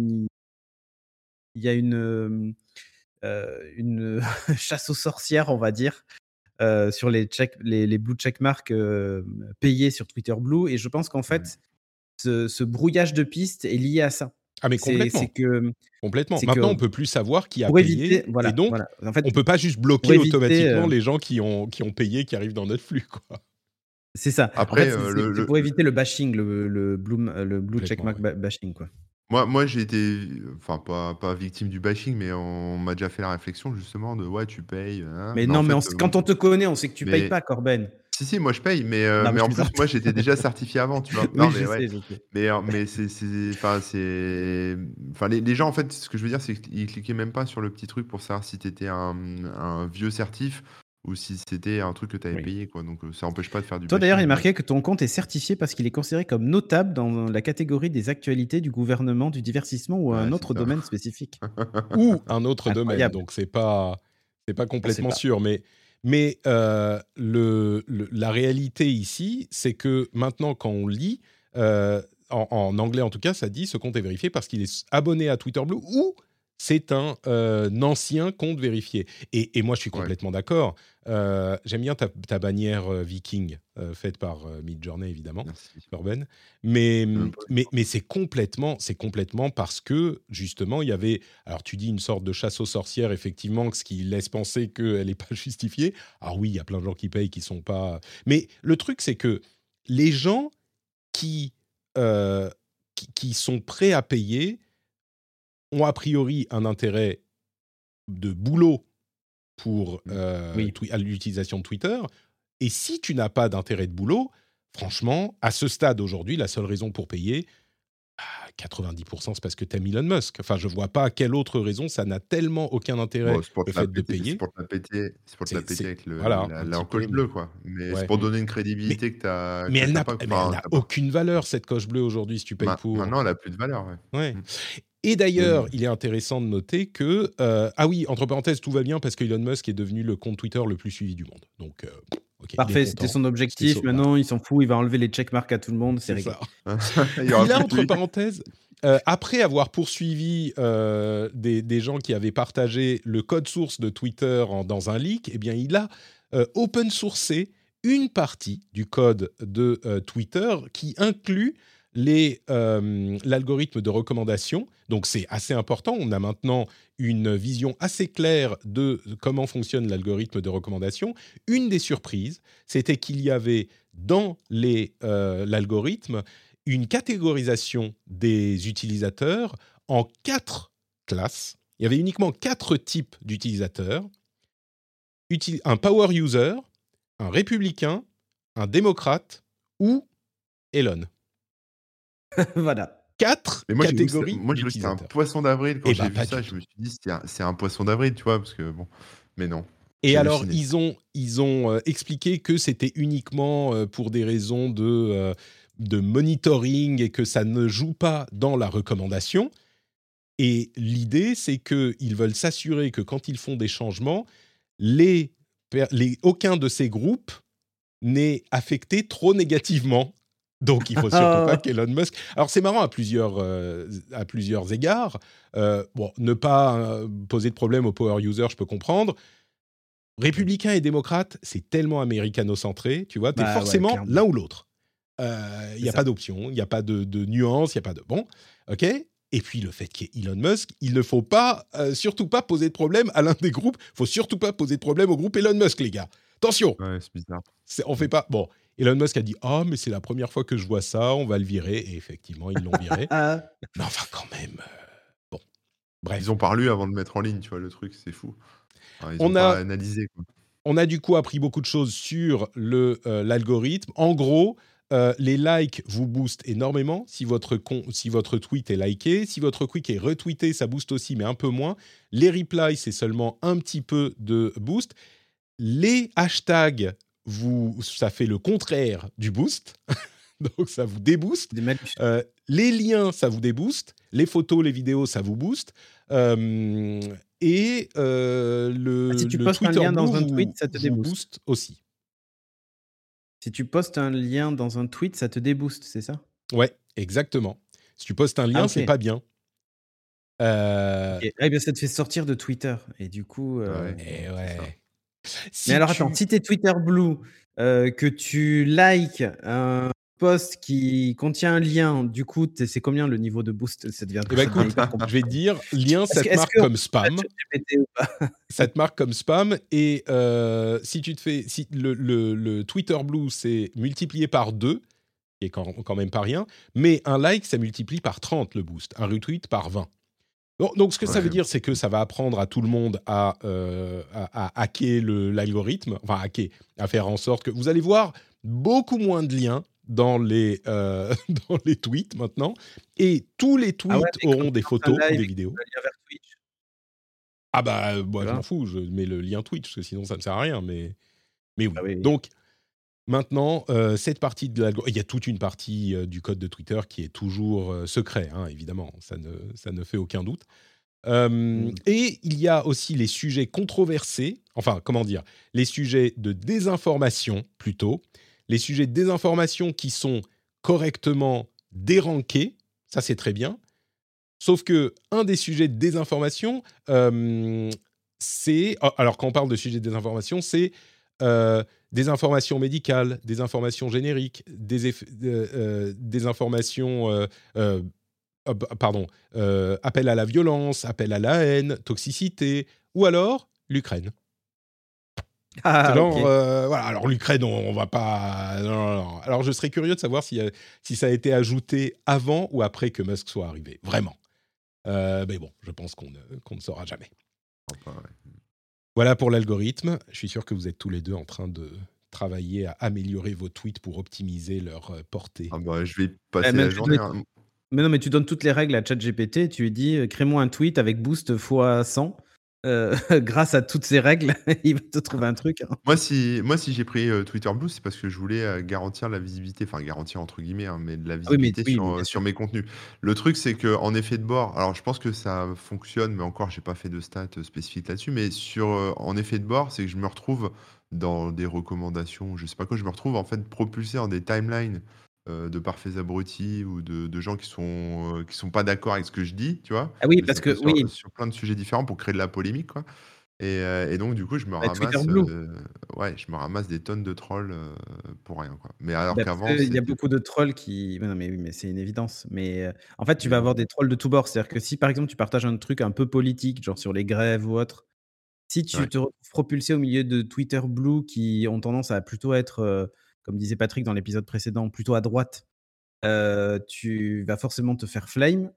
une chasse aux sorcières, on va dire, sur les blue checkmarks, payés sur Twitter blue, et je pense qu'en fait, ce brouillage de pistes est lié à ça. Ah mais C'est complètement. c'est Maintenant, que on peut plus savoir qui a pour payé, éviter, et voilà, donc en fait, on peut pas juste pour bloquer éviter, automatiquement les gens qui ont payé, qui arrivent dans notre flux, quoi. c'est ça. En Après, fait, c'est pour éviter le bashing, le blue checkmark bashing, quoi. moi j'ai été, enfin pas victime du bashing, mais on m'a déjà fait la réflexion justement de: «Ouais, tu payes, Mais mais en non, mais fait, quand on te connaît, on sait que tu payes mais pas, Corben. si, moi je paye, Non, mais mais je en plus, plaisante. moi j'étais déjà certifié avant, tu vois? Oui, Non, mais je ouais, sais, je sais. mais enfin les gens en fait, ce que je veux dire, c'est qu'ils cliquaient même pas sur le petit truc pour savoir si tu étais un vieux certif ou si c'était un truc que tu avais Oui. payé, quoi, donc ça empêche pas de faire du Toi, d'ailleurs, il est bashing, marqué que ton compte est certifié parce qu'il est considéré comme notable dans la catégorie des actualités du gouvernement, du divertissement ou un ouais, autre c'est ça. domaine spécifique. Ou un autre domaine, Incroyable. donc c'est pas On sait complètement pas. sûr. Mais la réalité ici, c'est que maintenant, quand on lit, en anglais en tout cas, ça dit ce compte est vérifié parce qu'il est abonné à Twitter Blue ou c'est un ancien compte vérifié. Et moi, je suis Ouais. complètement d'accord. J'aime bien ta bannière Viking faite par Midjourney, évidemment, Merci. Corben. Mais Même pas. c'est complètement parce que, justement, il y avait... Alors, tu dis une sorte de chasse aux sorcières, effectivement, ce qui laisse penser qu'elle n'est pas justifiée. Ah oui, il y a plein de gens qui payent, qui sont pas... Mais le truc, c'est que les gens qui sont prêts à payer ont a priori un intérêt de boulot pour Oui. à l'utilisation de Twitter. Et si tu n'as pas d'intérêt de boulot, franchement, à ce stade aujourd'hui, la seule raison pour payer, 90%, c'est parce que tu aimes Elon Musk. Enfin, je ne vois pas quelle autre raison, ça n'a tellement aucun intérêt, Bon, c'est pour le te la fait de péter, payer. c'est pour te la péter avec Voilà, un petit l'encoche peu, bleue, quoi. Mais c'est ouais. pour donner une crédibilité que Mais elle n'a pas. Enfin, aucune valeur, cette coche bleue, aujourd'hui, si tu payes pour. Maintenant, elle a plus de valeur, ouais. Ouais. Mmh. Et d'ailleurs, il est intéressant de noter que... ah oui, entre parenthèses, tout va bien parce que Elon Musk est devenu le compte Twitter le plus suivi du monde. Donc, ok, Parfait, il est c'était content. son objectif. C'était Maintenant, il s'en fout, il va enlever les checkmarks à tout le monde, c'est réglé. ça. Il y aura Il a, plus de entre lui. parenthèses, après avoir poursuivi des gens qui avaient partagé le code source de Twitter dans un leak, eh bien, il a open sourcé une partie du code de Twitter qui inclut l'algorithme de recommandation. Donc, c'est assez important. On a maintenant une vision assez claire de comment fonctionne l'algorithme de recommandation. Une des surprises, c'était qu'il y avait dans l'algorithme une catégorisation des utilisateurs en 4 classes. Il y avait uniquement 4 types d'utilisateurs. Un power user, un républicain, un démocrate ou Elon. Voilà. 4 Mais moi, j'ai catégories moi, j'ai cru que c'était un d'utilisateurs. poisson d'avril quand Eh j'ai ben, vu pas ça. du Je me suis dit, c'est un poisson d'avril, tu vois, parce que bon. Mais non. Et J'ai alors, halluciné. ils ont expliqué que c'était uniquement pour des raisons de monitoring et que ça ne joue pas dans la recommandation. Et l'idée, c'est qu'ils veulent s'assurer que quand ils font des changements, aucun de ces groupes n'est affecté trop négativement. Donc, il faut surtout pas qu'Elon Musk... Alors, c'est marrant à plusieurs égards. Bon, ne pas poser de problème aux power users, je peux comprendre. Républicains et démocrates, c'est tellement américano-centré, tu vois, t'es Bah ouais, forcément clairement. l'un ou l'autre. Il C'est n'y a ça. pas d'option, il n'y a pas de nuance, il n'y a pas de... Bon, ok. Et puis le fait qu'il y ait Elon Musk, il ne faut pas, surtout pas poser de problème à l'un des groupes. Il faut surtout pas poser de problème au groupe Elon Musk, les gars. Attention, Ouais, c'est bizarre. on fait pas... Bon, Elon Musk a dit « Ah, mais c'est la première fois que je vois ça, on va le virer. » Et effectivement, ils l'ont viré. Ah, Mais enfin, quand même... Bon, bref. Ils ont pas lu avant de mettre en ligne, tu vois, le truc, c'est fou. Enfin, ils On ont pas a- analysé, quoi. On a du coup appris beaucoup de choses sur l'algorithme. En gros, les likes vous boostent énormément si votre tweet est liké. Si votre tweet est retweeté, ça booste aussi, mais un peu moins. Les replies, c'est seulement un petit peu de boost. Les hashtags, ça fait le contraire du boost. Donc, ça vous débooste. des malus. Les liens, ça vous débooste. Les photos, les vidéos, ça vous booste. Et Si tu le postes un Twitter lien dans Blue un tweet, ça te vous débooste. booste aussi. Si tu postes un lien dans un tweet, ça te débooste, c'est ça? Ouais, exactement. Si tu postes un lien, Ah, ok. c'est pas bien. Ok. Ah, bien, ça te fait sortir de Twitter. Et du coup. Ouais. Et c'est ça. ouais. Mais alors, attends, si t'es Twitter Blue, que tu likes un post qui contient un lien, du coup, c'est combien le niveau de boost? Ça devient Eh ben, ça devient écoute, hyper je compliqué. vais te dire, lien, ça te Est-ce marque qu'on comme peut spam. ChatGPT ou pas? Ça te marque comme spam. Et si le Twitter Blue, c'est multiplié par 2, qui est quand même pas rien. Mais un like, ça multiplie par 30 le boost. Un retweet par 20. Donc, ce que ça veut dire, c'est que ça va apprendre à tout le monde à hacker l'algorithme, enfin hacker, à faire en sorte que... Vous allez voir beaucoup moins de liens dans les tweets maintenant, et tous les tweets Ah ouais, mais auront quand des tu lances un photos ou live des et que tu vidéos. veux le lien vers Twitch, Ah bah, moi, tu je vois? m'en fous, je mets le lien Twitch, parce que sinon ça ne sert à rien, mais oui. Ah oui, oui. Donc, maintenant, cette partie de il y a toute une partie du code de Twitter qui est toujours secret, hein, évidemment, ça ne fait aucun doute. Et il y a aussi les sujets controversés, enfin, comment dire, les sujets de désinformation, plutôt. Les sujets de désinformation qui sont correctement dérankés, ça c'est très bien. Sauf que un des sujets de désinformation, c'est... Alors, quand on parle de sujets de désinformation, c'est des informations médicales, des informations génériques, des informations... appel à la violence, appel à la haine, toxicité, ou alors l'Ukraine. Ah, Genre, ok. voilà. Alors l'Ukraine, on va pas... Non. Alors je serais curieux de savoir si ça a été ajouté avant ou après que Musk soit arrivé. Vraiment. Mais bon, je pense qu'on ne saura jamais. Enfin, ouais. Voilà pour l'algorithme. Je suis sûr que vous êtes tous les deux en train de travailler à améliorer vos tweets pour optimiser leur portée. Ah bah, je vais passer mais la tu journée. dois- Hein. Mais non, mais tu donnes toutes les règles à ChatGPT, tu lui dis crée-moi un tweet avec boost x 100. Grâce à toutes ces règles, il va te trouver un truc. Hein. Moi, si j'ai pris Twitter Blue, c'est parce que je voulais garantir la visibilité, enfin garantir entre guillemets, hein, mais de la Ah oui, mais visibilité oui, mais bien sur sûr. mes contenus. Le truc, c'est qu'en effet de bord, alors je pense que ça fonctionne, mais encore, j'ai pas fait de stats spécifiques là-dessus, mais en effet de bord, c'est que je me retrouve dans des recommandations, je sais pas quoi, je me retrouve en fait propulsé dans des timelines de parfaits abrutis ou de gens qui sont pas d'accord avec ce que je dis, tu vois? Ah oui, Mais parce ça que peut être oui, sur plein de sujets différents pour créer de la polémique, quoi. Et donc du coup, je me Twitter ramasse, Blue. ouais, je me ramasse des tonnes de trolls, pour rien, quoi. Mais alors Bah, parce qu'avant, qu'il y a c'était beaucoup de trolls qui non, mais oui, mais c'est une évidence. Mais, en fait, tu vas mais avoir des trolls de tous bords. C'est-à-dire que si, par exemple, tu partages un truc un peu politique, genre sur les grèves ou autre, si tu ouais. te retrouves propulsé au milieu de Twitter Blue qui ont tendance à plutôt être, comme disait Patrick dans l'épisode précédent, plutôt à droite, tu vas forcément te faire flame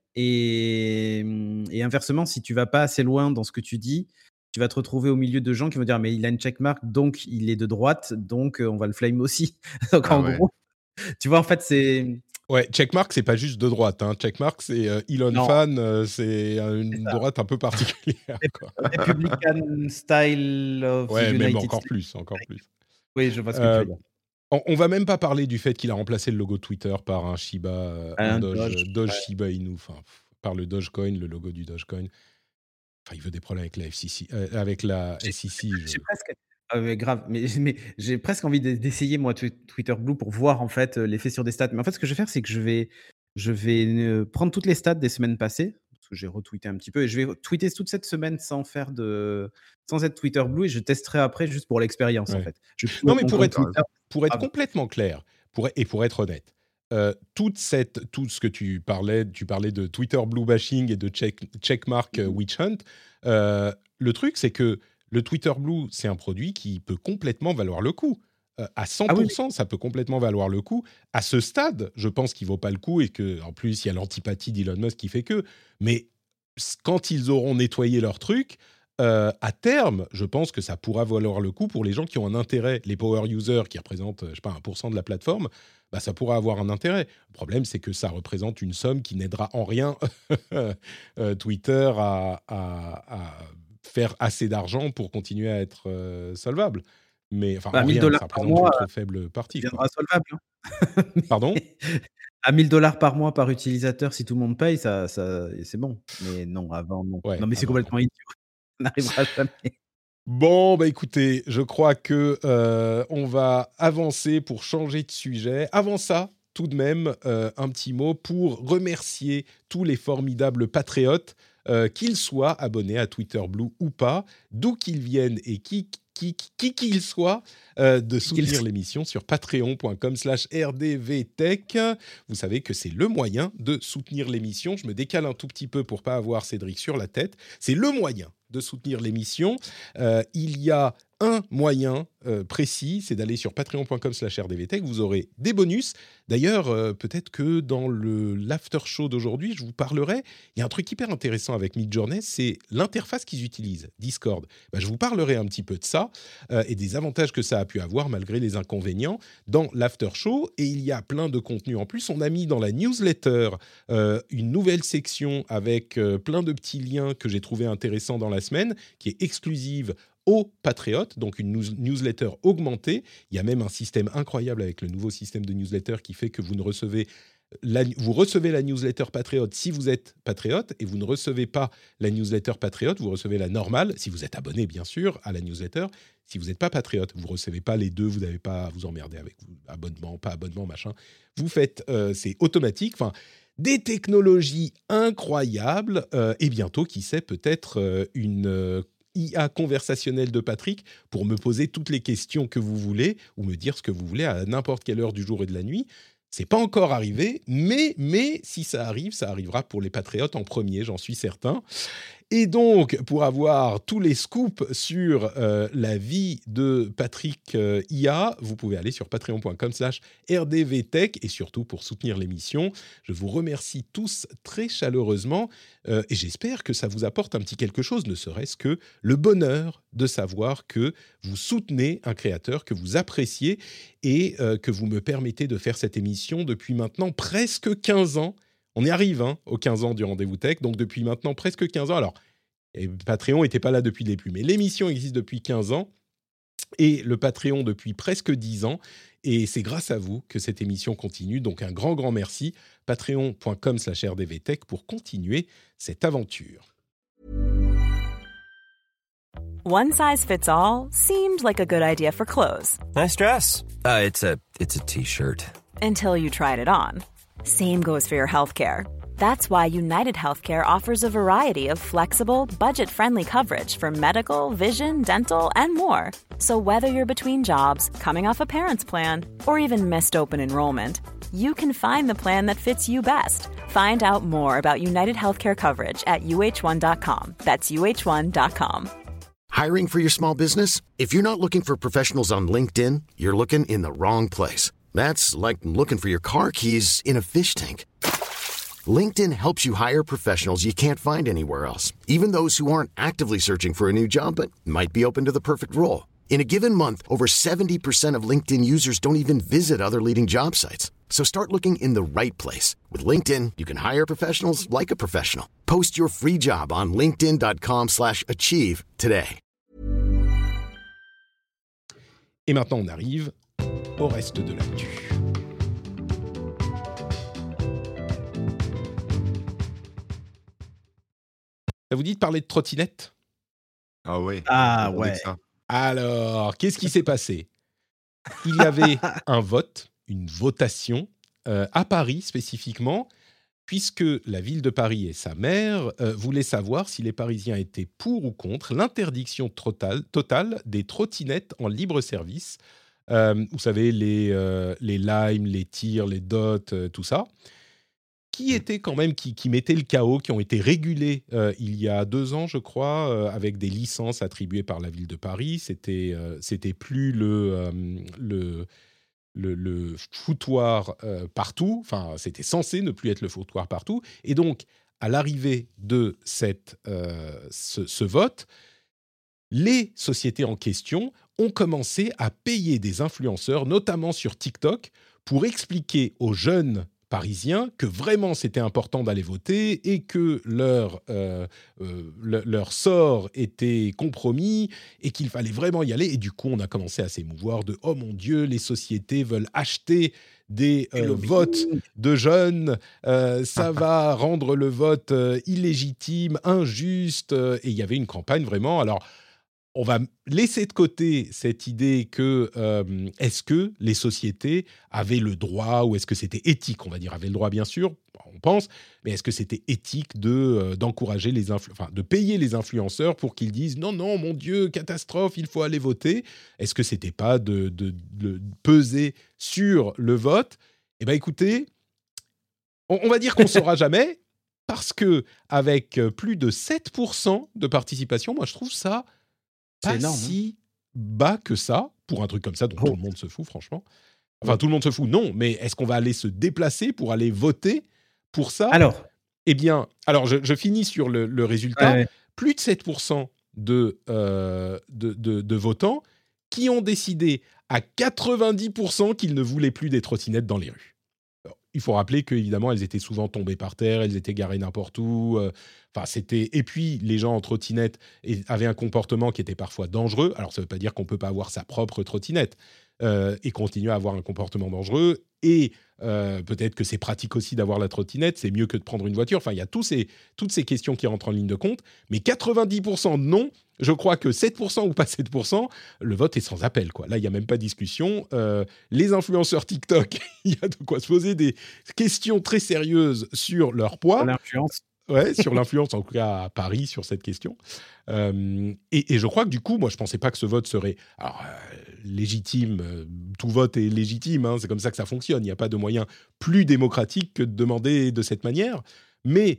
et inversement, si tu vas pas assez loin dans ce que tu dis, tu vas te retrouver au milieu de gens qui vont dire: «Mais il a une check mark, donc il est de droite, donc on va le flame aussi». Donc Ah en ouais. gros, tu vois, en fait, c'est Ouais, checkmark, c'est pas juste de droite. Hein. Checkmark, c'est Elon non, fan, c'est c'est une ça. droite un peu particulière, quoi. Republican style of the Ouais, même United encore States. plus, encore plus. Oui, je vois ce que tu Euh, veux dire. on va même pas parler du fait qu'il a remplacé le logo de Twitter par un Shiba, un Un Doge, Doge ouais. Shiba Inu, enfin, par le Dogecoin, le logo du Dogecoin. Enfin, il veut des problèmes avec la FCC, avec la J'ai SEC. j'ai presque ah mais grave, mais j'ai presque envie d'essayer moi Twitter Blue pour voir en fait, l'effet sur des stats. Mais en fait, ce que je vais faire, c'est que je vais, prendre toutes les stats des semaines passées, parce que j'ai retweeté un petit peu et je vais tweeter toute cette semaine sans être Twitter Blue et je testerai après juste pour l'expérience en Ouais. fait. Je vais Non, prendre mais mon pour compte être, Tu Twitter. raison. pour être Grave. complètement clair, pour être honnête, tout ce que tu parlais de Twitter blue bashing et de checkmark Mmh. witch hunt, le truc, c'est que le Twitter blue, c'est un produit qui peut complètement valoir le coup. À Ah oui, oui. 100%, ça peut complètement valoir le coup. À ce stade, je pense qu'il ne vaut pas le coup et qu'en plus, il y a l'antipathie d'Elon Musk qui fait que. Mais quand ils auront nettoyé leur truc, à terme, je pense que ça pourra valoir le coup pour les gens qui ont un intérêt. Les power users, qui représentent, je sais pas, 1% de la plateforme, bah, ça pourra avoir un intérêt. Le problème, c'est que ça représente une somme qui n'aidera en rien Twitter à faire assez d'argent pour continuer à être solvable. Mais enfin, Bah, en 1 rien, 000 ça par représente une mois, trop faible ça partie, quoi. deviendra solvable, hein. Pardon? Mais à 1 000 $ par mois par utilisateur, si tout le monde paye, ça c'est bon. Mais non, avant non. Ouais, Non, mais c'est avant, non. complètement idiot. Ça n'arrivera jamais. Bon, bah écoutez, je crois que on va avancer pour changer de sujet. Avant ça, tout de même, un petit mot pour remercier tous les formidables patriotes, qu'ils soient abonnés à Twitter Blue ou pas, d'où qu'ils viennent et qui qu'ils soient, de Qu'ils soutenir l'émission sur patreon.com/rdvtech. Vous savez que c'est le moyen de soutenir l'émission. Je me décale un tout petit peu pour pas avoir Cédric sur la tête. C'est le moyen de soutenir l'émission. Il y a un moyen précis, c'est d'aller sur patreon.com/rdvtech. Vous aurez des bonus. D'ailleurs, peut-être que dans l'after show d'aujourd'hui, je vous parlerai. Il y a un truc hyper intéressant avec Midjourney, c'est l'interface qu'ils utilisent, Discord. Bah, je vous parlerai un petit peu de ça et des avantages que ça a pu avoir malgré les inconvénients dans l'after show. Et il y a plein de contenus en plus. On a mis dans la newsletter une nouvelle section avec plein de petits liens que j'ai trouvé intéressants dans la semaine, qui est exclusive aux patriotes, donc une newsletter augmentée. Il y a même un système incroyable avec le nouveau système de newsletter qui fait que vous recevez la newsletter patriote si vous êtes patriote et vous ne recevez pas la newsletter patriote, vous recevez la normale, si vous êtes abonné bien sûr à la newsletter. Si vous n'êtes pas patriote, vous ne recevez pas les deux, vous n'avez pas à vous emmerder avec abonnement, pas abonnement, machin. Vous faites, c'est automatique, enfin, des technologies incroyables et bientôt, qui sait, peut-être une IA conversationnelle de Patrick pour me poser toutes les questions que vous voulez ou me dire ce que vous voulez à n'importe quelle heure du jour et de la nuit. C'est pas encore arrivé, mais si ça arrive, ça arrivera pour les patriotes en premier, j'en suis certain. Et donc, pour avoir tous les scoops sur la vie de Patrick IA, vous pouvez aller sur patreon.com/rdvtech et surtout pour soutenir l'émission. Je vous remercie tous très chaleureusement et j'espère que ça vous apporte un petit quelque chose, ne serait-ce que le bonheur de savoir que vous soutenez un créateur que vous appréciez et que vous me permettez de faire cette émission depuis maintenant presque 15 ans. On y arrive aux 15 ans du Rendez-vous Tech, donc depuis maintenant presque 15 ans. Alors, et Patreon n'était pas là depuis le début, mais l'émission existe depuis 15 ans et le Patreon depuis presque 10 ans. Et c'est grâce à vous que cette émission continue. Donc un grand, grand merci. Patreon.com/rdvtech pour continuer cette aventure. One size fits all seemed like a good idea for clothes. Nice dress. It's a t-shirt. Until you tried it on. Same goes for your healthcare. That's why United Healthcare offers a variety of flexible, budget-friendly coverage for medical, vision, dental, and more. So whether you're between jobs, coming off a parent's plan, or even missed open enrollment, you can find the plan that fits you best. Find out more about United Healthcare coverage at uh1.com. That's uh1.com. Hiring for your small business? If you're not looking for professionals on LinkedIn, you're looking in the wrong place. That's like looking for your car keys in a fish tank. LinkedIn helps you hire professionals you can't find anywhere else, even those who aren't actively searching for a new job but might be open to the perfect role. In a given month, over 70% of LinkedIn users don't even visit other leading job sites. So start looking in the right place. With LinkedIn, you can hire professionals like a professional. Post your free job on linkedin.com/achieve today. Et maintenant, on arrive au reste de l'actu. Ça vous dit de parler de trottinette ? Ah ouais. Ah Attendez ouais. que ça. Alors, qu'est-ce qui s'est passé ? Il y avait un vote, une votation, à Paris spécifiquement, puisque la ville de Paris et sa maire voulaient savoir si les Parisiens étaient pour ou contre l'interdiction totale des trottinettes en libre service. Vous savez, les Lime, les Tir, les Dot, tout ça, qui étaient quand même, qui mettaient le chaos, qui ont été régulés il y a 2 ans, je crois, avec des licences attribuées par la ville de Paris. C'était plus le foutoir partout. Enfin, c'était censé ne plus être le foutoir partout. Et donc, à l'arrivée de ce vote, les sociétés en question ont commencé à payer des influenceurs, notamment sur TikTok, pour expliquer aux jeunes Parisiens que vraiment c'était important d'aller voter et que leur sort était compromis et qu'il fallait vraiment y aller. Et du coup, on a commencé à s'émouvoir de « Oh mon Dieu, les sociétés veulent acheter des votes de jeunes, ça va rendre le vote illégitime, injuste. » Et il y avait une campagne vraiment. Alors, on va laisser de côté cette idée que est-ce que les sociétés avaient le droit ou est-ce que c'était éthique, on va dire, avaient le droit bien sûr, on pense, mais est-ce que c'était éthique d'encourager de payer les influenceurs pour qu'ils disent non, mon Dieu, catastrophe, il faut aller voter. Est-ce que c'était pas de peser sur le vote ? Eh bien écoutez, on va dire qu'on ne saura jamais parce que avec plus de 7% de participation, moi je trouve ça pas énorme, si bas que ça, pour un truc comme ça dont tout le monde se fout, franchement. Enfin, tout le monde se fout, non, mais est-ce qu'on va aller se déplacer pour aller voter pour ça ? Alors, Eh bien, alors je finis sur le résultat. ouais. Plus de 7% de votants qui ont décidé à 90% qu'ils ne voulaient plus des trottinettes dans les rues. Alors, il faut rappeler qu'évidemment, elles étaient souvent tombées par terre, elles étaient garées n'importe où. Et puis, les gens en trottinette avaient un comportement qui était parfois dangereux. Alors, ça ne veut pas dire qu'on ne peut pas avoir sa propre trottinette et continuer à avoir un comportement dangereux. Et peut-être que c'est pratique aussi d'avoir la trottinette, c'est mieux que de prendre une voiture. Enfin, il y a toutes ces questions qui rentrent en ligne de compte. Mais 90% non, je crois que 7% ou pas 7%, le vote est sans appel, quoi. Là, il n'y a même pas de discussion. Les influenceurs TikTok, il y a de quoi se poser des questions très sérieuses sur leur poids. L'influence. Ouais, sur l'influence, en tout cas à Paris, sur cette question. Et je crois que du coup, moi, je ne pensais pas que ce vote serait légitime. Tout vote est légitime, hein, c'est comme ça que ça fonctionne. Il n'y a pas de moyen plus démocratique que de demander de cette manière. Mais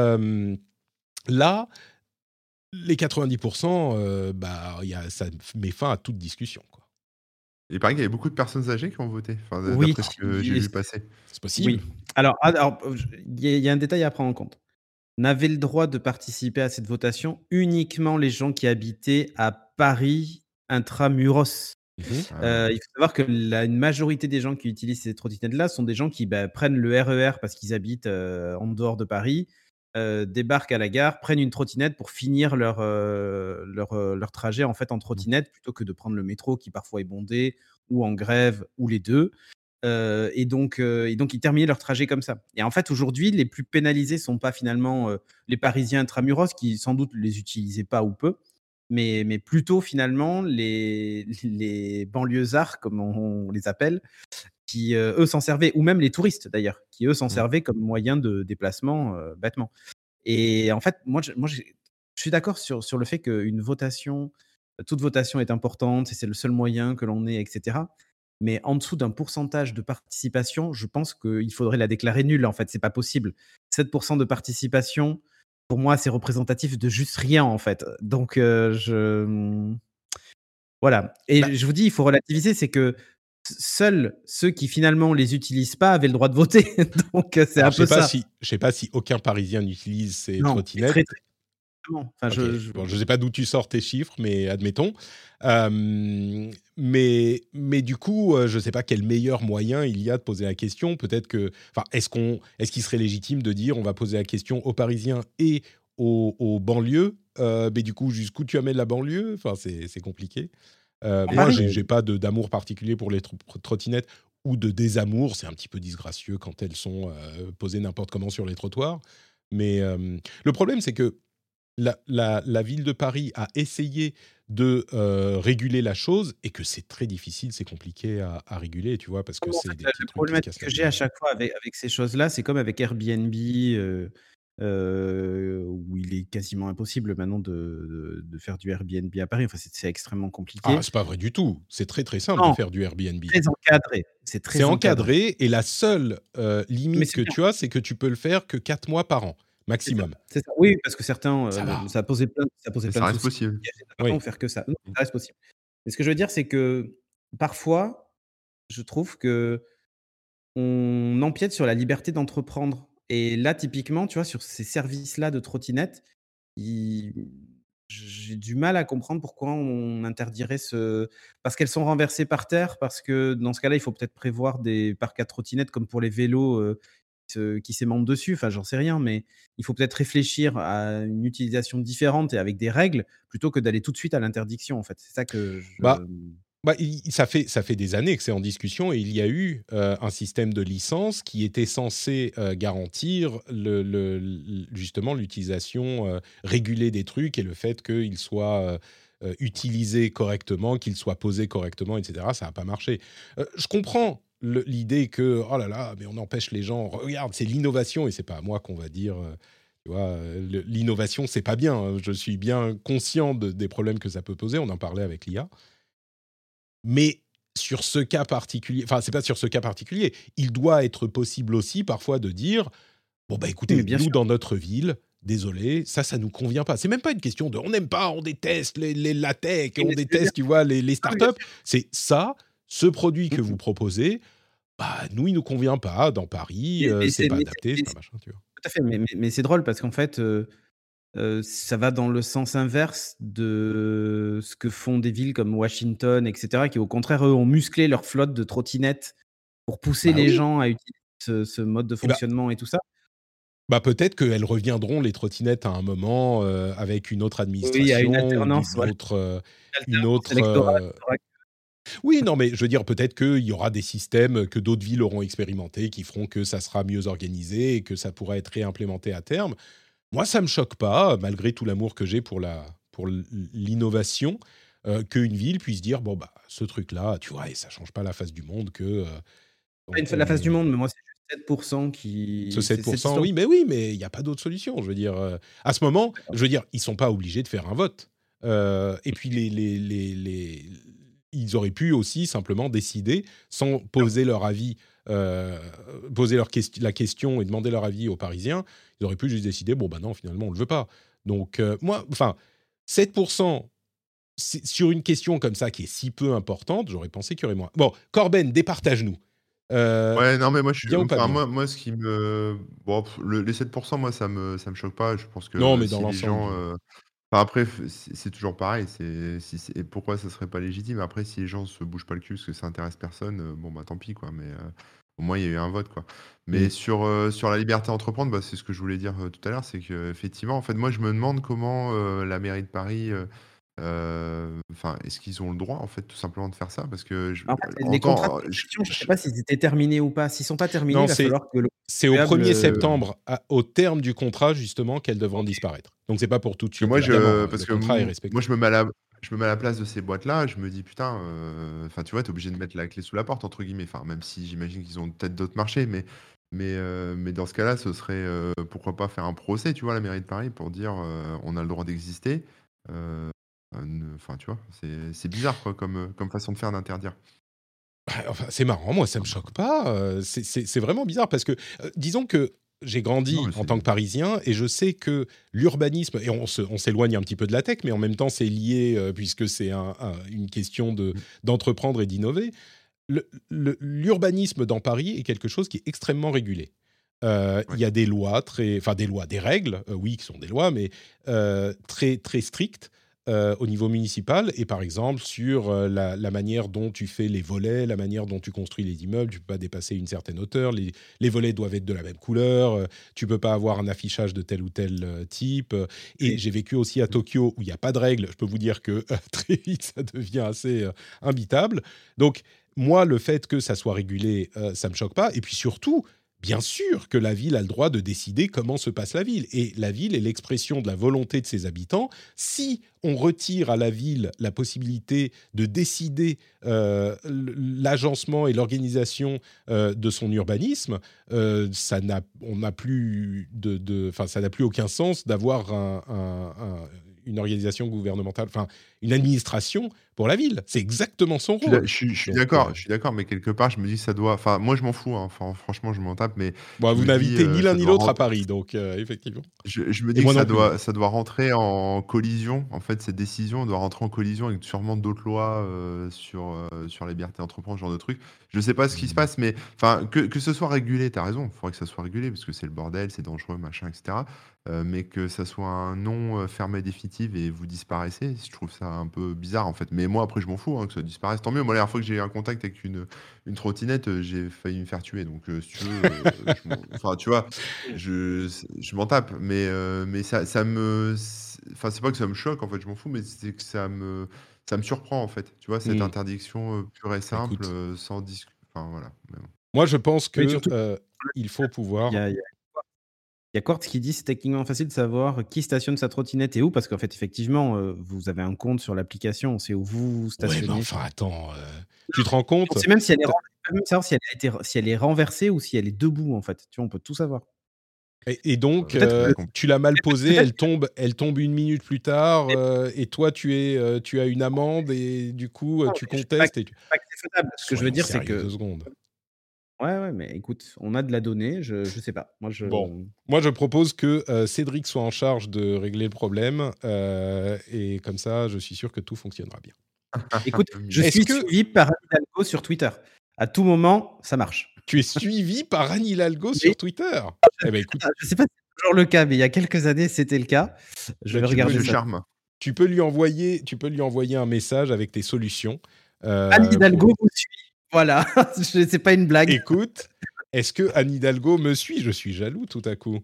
là, les 90%, ça met fin à toute discussion, quoi. Il paraît qu'il y avait beaucoup de personnes âgées qui ont voté, Oui. d'après ce que j'ai vu passer. C'est possible. Oui. Alors, il y a un détail à prendre en compte. N'avaient le droit de participer à cette votation uniquement les gens qui habitaient à Paris intramuros. Il faut savoir que une majorité des gens qui utilisent ces trottinettes-là sont des gens qui prennent le RER parce qu'ils habitent en dehors de Paris, débarquent à la gare, prennent une trottinette pour finir leur trajet en fait en trottinette plutôt que de prendre le métro qui parfois est bondé ou en grève ou les deux. Et donc ils terminaient leur trajet comme ça. Et en fait, aujourd'hui, les plus pénalisés sont pas finalement les Parisiens intramuros qui sans doute les utilisaient pas ou peu, mais plutôt finalement les banlieusards comme on les appelle, qui eux s'en servaient, ou même les touristes d'ailleurs, qui eux s'en Mmh. servaient comme moyen de déplacement bêtement. Et en fait, je suis d'accord sur le fait qu'une votation, toute votation est importante et c'est le seul moyen que l'on ait, etc. Mais en dessous d'un pourcentage de participation, je pense qu'il faudrait la déclarer nulle. En fait, c'est pas possible. 7% de participation, pour moi, c'est représentatif de juste rien en fait. Donc, voilà. Et Bah, je vous dis, il faut relativiser, c'est que seuls ceux qui finalement les utilisent pas avaient le droit de voter. Donc, c'est alors un peu ça. je sais pas si aucun Parisien n'utilise ces Non, c'est très, trottinettes. très clairement. Enfin, OK. Bon, je sais pas d'où tu sors tes chiffres, mais admettons. Mais du coup, je sais pas quel meilleur moyen il y a de poser la question. Peut-être que, enfin, est-ce qu'il serait légitime de dire on va poser la question aux Parisiens et aux banlieues? Mais du coup, jusqu'où tu amènes la banlieue? Enfin, c'est compliqué. à Moi, Paris. j'ai pas d'amour particulier pour les trottinettes ou de désamour. C'est un petit peu disgracieux quand elles sont posées n'importe comment sur les trottoirs. Mais le problème, c'est que la ville de Paris a essayé de réguler la chose et que c'est très difficile, c'est compliqué à réguler, tu vois, parce que En c'est fait, des la petits trucs qui se problématique cassent la que j'ai à gueule. chaque fois avec ces choses-là, c'est comme avec Airbnb, où il est quasiment impossible maintenant de faire du Airbnb à Paris. Enfin, c'est extrêmement Ah, compliqué. c'est pas vrai du tout. C'est très, très simple de Non, faire du Airbnb. très encadré. C'est C'est très encadré. encadré et la seule Mais limite c'est que bien, tu as, c'est que tu peux le faire que 4 mois par an, c'est ça, maximum. c'est ça. Oui, parce que certains, Ça va. ça posait Mais plein ça de reste soucis. possible. Il y avait des patrons Oui. pour faire que ça. Non, Mmh. ça reste possible. Mais ce que je veux dire, c'est que parfois, je trouve que on empiète sur la liberté d'entreprendre. Et là, typiquement, tu vois, sur ces services-là de trottinettes, il j'ai du mal à comprendre pourquoi on interdirait ce parce qu'elles sont renversées par terre, parce que dans ce cas-là, il faut peut-être prévoir des parcs à trottinettes comme pour les vélos, qui s'aimantent dessus, enfin, j'en sais rien, mais il faut peut-être réfléchir à une utilisation différente et avec des règles, plutôt que d'aller tout de suite à l'interdiction, en fait. C'est ça que Bah, je ça fait des années que c'est en discussion et il y a eu un système de licence qui était censé garantir justement l'utilisation régulée des trucs et le fait qu'ils soient utilisés correctement, qu'ils soient posés correctement, etc. Ça n'a pas marché. Je comprends l'idée que, oh là là, mais on empêche les gens, regarde, c'est l'innovation et c'est pas à moi qu'on va dire... tu vois, l'innovation, c'est pas bien. Hein. Je suis bien conscient des problèmes que ça peut poser. On en parlait avec l'IA. Mais sur ce cas particulier, enfin, c'est pas sur ce cas particulier, il doit être possible aussi parfois de dire bon, bah oui, mais écoutez, bien nous sûr. dans notre ville, désolé, ça nous convient pas. C'est même pas une question de on n'aime pas, on déteste la tech, Oui, on mais ce que je veux dire déteste, tu vois, les non, mais bien startups. C'est ça, ce produit sûr. que Mmh vous mh. proposez, bah nous, il nous convient pas. Dans Paris, c'est pas adapté, c'est pas machin, tu vois. tout à fait, mais c'est drôle parce qu'en fait, ça va dans le sens inverse de ce que font des villes comme Washington et cetera, qui au contraire, eux, ont musclé leur flotte de trottinettes pour pousser Bah les oui. gens à utiliser ce mode de Et bah, fonctionnement et tout ça. bah peut-être qu'elles reviendront, les trottinettes, à un moment, avec une autre Oui, à une administration ou alternance, voilà, une alternance autre, électorale qui fera que oui, non, mais je veux dire, peut-être qu'il y aura des systèmes que d'autres villes auront expérimentés, qui feront que ça sera mieux organisé et que ça pourra être réimplémenté à terme. Moi, ça me choque pas, malgré tout l'amour que j'ai pour l'innovation, qu'une ville puisse dire, bon, bah, ce truc-là, tu vois, et ça change pas la face du monde que pas une la face du monde, mais moi, c'est juste 7% ce qui c'est cette 7%, histoire. oui, mais il n'y a pas d'autre solution. Je veux dire, à ce moment, je veux dire, ils sont pas obligés de faire un vote. Et puis, ils auraient pu aussi simplement décider, sans poser leur avis, poser la question et demander leur avis aux Parisiens, ils auraient pu juste décider, bon, bah non, finalement, on ne le veut pas. Donc, moi, enfin, 7%, sur une question comme ça qui est si peu importante, j'aurais pensé qu'il y aurait moins. Bon, Corben, départage-nous. Ouais, non, mais moi, je suis Bien ou pas enfin, bien? moi, ce qui me bon, les 7 moi, ça me choque pas. Je pense Non, que mais dans si les l'ensemble gens, du... enfin, après, c'est toujours pareil, et pourquoi ça serait pas légitime? Après, si les gens se bougent pas le cul parce que ça intéresse personne, bon, bah, tant pis, quoi, mais au moins, il y a eu un vote, quoi. Mais Mm. sur la liberté d'entreprendre, bah, c'est ce que je voulais dire, tout à l'heure, c'est qu'effectivement, en fait, moi, je me demande comment, la mairie de Paris, enfin, est-ce qu'ils ont le droit, en fait, tout simplement de faire ça? Parce que En fait, en les contrats de temps, concession, je ne sais pas s'ils étaient terminés ou pas. S'ils ne sont pas terminés, Non, il va falloir que le c'est au contribuable, 1er septembre, au terme du contrat, justement, qu'elles devront OK. disparaître. Donc, c'est pas pour tout de Parce que suite, moi, évidemment. parce Le que contrat est moi, respecté. je me mets à la je me mets à la place de ces boîtes-là, je me dis: «Putain, enfin, tu vois, tu es obligé de mettre la clé sous la porte» entre guillemets. Enfin, même si j'imagine qu'ils ont peut-être d'autres marchés, mais dans ce cas-là, ce serait, pourquoi pas faire un procès, tu vois, à la mairie de Paris pour dire, «On a le droit d'exister». Heu, enfin, tu vois, c'est bizarre quoi comme façon de faire, d'interdire. Enfin, c'est marrant, moi ça me choque pas, c'est vraiment bizarre parce que, disons que j'ai Non, grandi mais en c'est tant que Parisien et je sais que l'urbanisme et on s'éloigne un petit peu de la tech, mais en même temps c'est lié, puisque c'est une question mmh, d'entreprendre et d'innover. L'urbanisme dans Paris est quelque chose qui est extrêmement régulé. Il ouais. y a des lois des règles, oui, qui sont des lois, mais très très strictes au niveau municipal. Et par exemple sur la manière dont tu fais les volets, la manière dont tu construis les immeubles, tu peux pas dépasser une certaine hauteur. Les volets doivent être de la même couleur. Tu peux pas avoir un affichage de tel ou tel type. Et Oui. j'ai vécu aussi à Mmh. Tokyo où il n'y a pas de règles. Je peux vous dire que très vite ça devient assez imbitable. Donc moi, le fait que ça soit régulé, ça me choque pas. Et puis surtout, bien sûr que la ville a le droit de décider comment se passe la ville. Et la ville est l'expression de la volonté de ses habitants. Si on retire à la ville la possibilité de décider l'agencement et l'organisation de son urbanisme, on n'a plus enfin, ça n'a plus aucun sens d'avoir une organisation gouvernementale, enfin une administration pour la ville. C'est exactement son rôle. Je suis Donc, d'accord, mais quelque part, je me dis que ça doit enfin, moi, je m'en fous, hein, enfin, franchement, je m'en tape, mais bon, je vous me dis, n'habitez ni l'un ça ni doit l'autre à ren Paris, donc effectivement. je me Et dis que moi non ça plus. doit rentrer en collision. En fait, cette décision doit rentrer en collision avec sûrement d'autres lois, sur la liberté d'entreprendre, ce genre de trucs. Je sais pas ce qui se Hmm. passe, mais enfin, que ce soit régulé, tu as raison, il faudrait que ça soit régulé parce que c'est le bordel, c'est dangereux, machin et cetera. Mais que ça soit un non, fermé définitif et vous disparaissez, je trouve ça un peu bizarre, en fait. Mais moi, après, je m'en fous, hein, que ça disparaisse, tant mieux. Moi, la dernière fois que j'ai eu un contact avec une trottinette, j'ai failli me faire tuer. Donc, si tu veux, enfin, tu vois, je m'en tape, mais ça me enfin, c'est pas que ça me choque, en fait, je m'en fous, mais c'est que ça me surprend, en fait. Tu vois, cette Hmm. interdiction, pure et simple, Écoute, sans disc enfin, voilà, mais bon. moi je pense Oui, que surtout, il faut il y pouvoir. a il y a il y a Quartz qui dit: «C'est techniquement facile de savoir qui stationne sa trottinette et où», parce qu'en fait, effectivement, vous avez un compte sur l'application, on sait où vous Ouais, mais stationnez. enfin, attends, tu te rends compte? On sait même si elle est T'as- ren on peut même savoir si elle est renversée ou si elle est debout, en fait. Tu vois, on peut tout savoir. Et donc, Peut-être que tu l'as mal posée, peut-être elle tombe une minute plus tard, que et toi tu as une amende et du coup non, tu je dis pas que contestes et tu... c'est faisable. Ce que je veux Soyons dire, c'est sérieux que 2 secondes. ouais, ouais, mais écoute, on a de la donnée, je sais pas. Moi, je Bon, moi je propose que Cédric soit en charge de régler le problème, et comme ça, je suis sûr que tout fonctionnera bien. écoute, je Mieux. Est-ce suis que suivi par Anne Hidalgo sur Twitter. À tout moment, ça marche. tu es suivi par Anne Hidalgo Oui, sur Twitter? Eh ben écoute, je sais pas si c'est toujours le cas, mais il y a quelques années, c'était le cas. Je bah, vais regarder Monsieur ça. Charme. tu peux lui envoyer un message avec tes solutions. Anne Pour... Hidalgo vous suit. Voilà, c'est pas une blague. Écoute, est-ce que Anne Hidalgo me suit? Je suis jaloux tout à coup.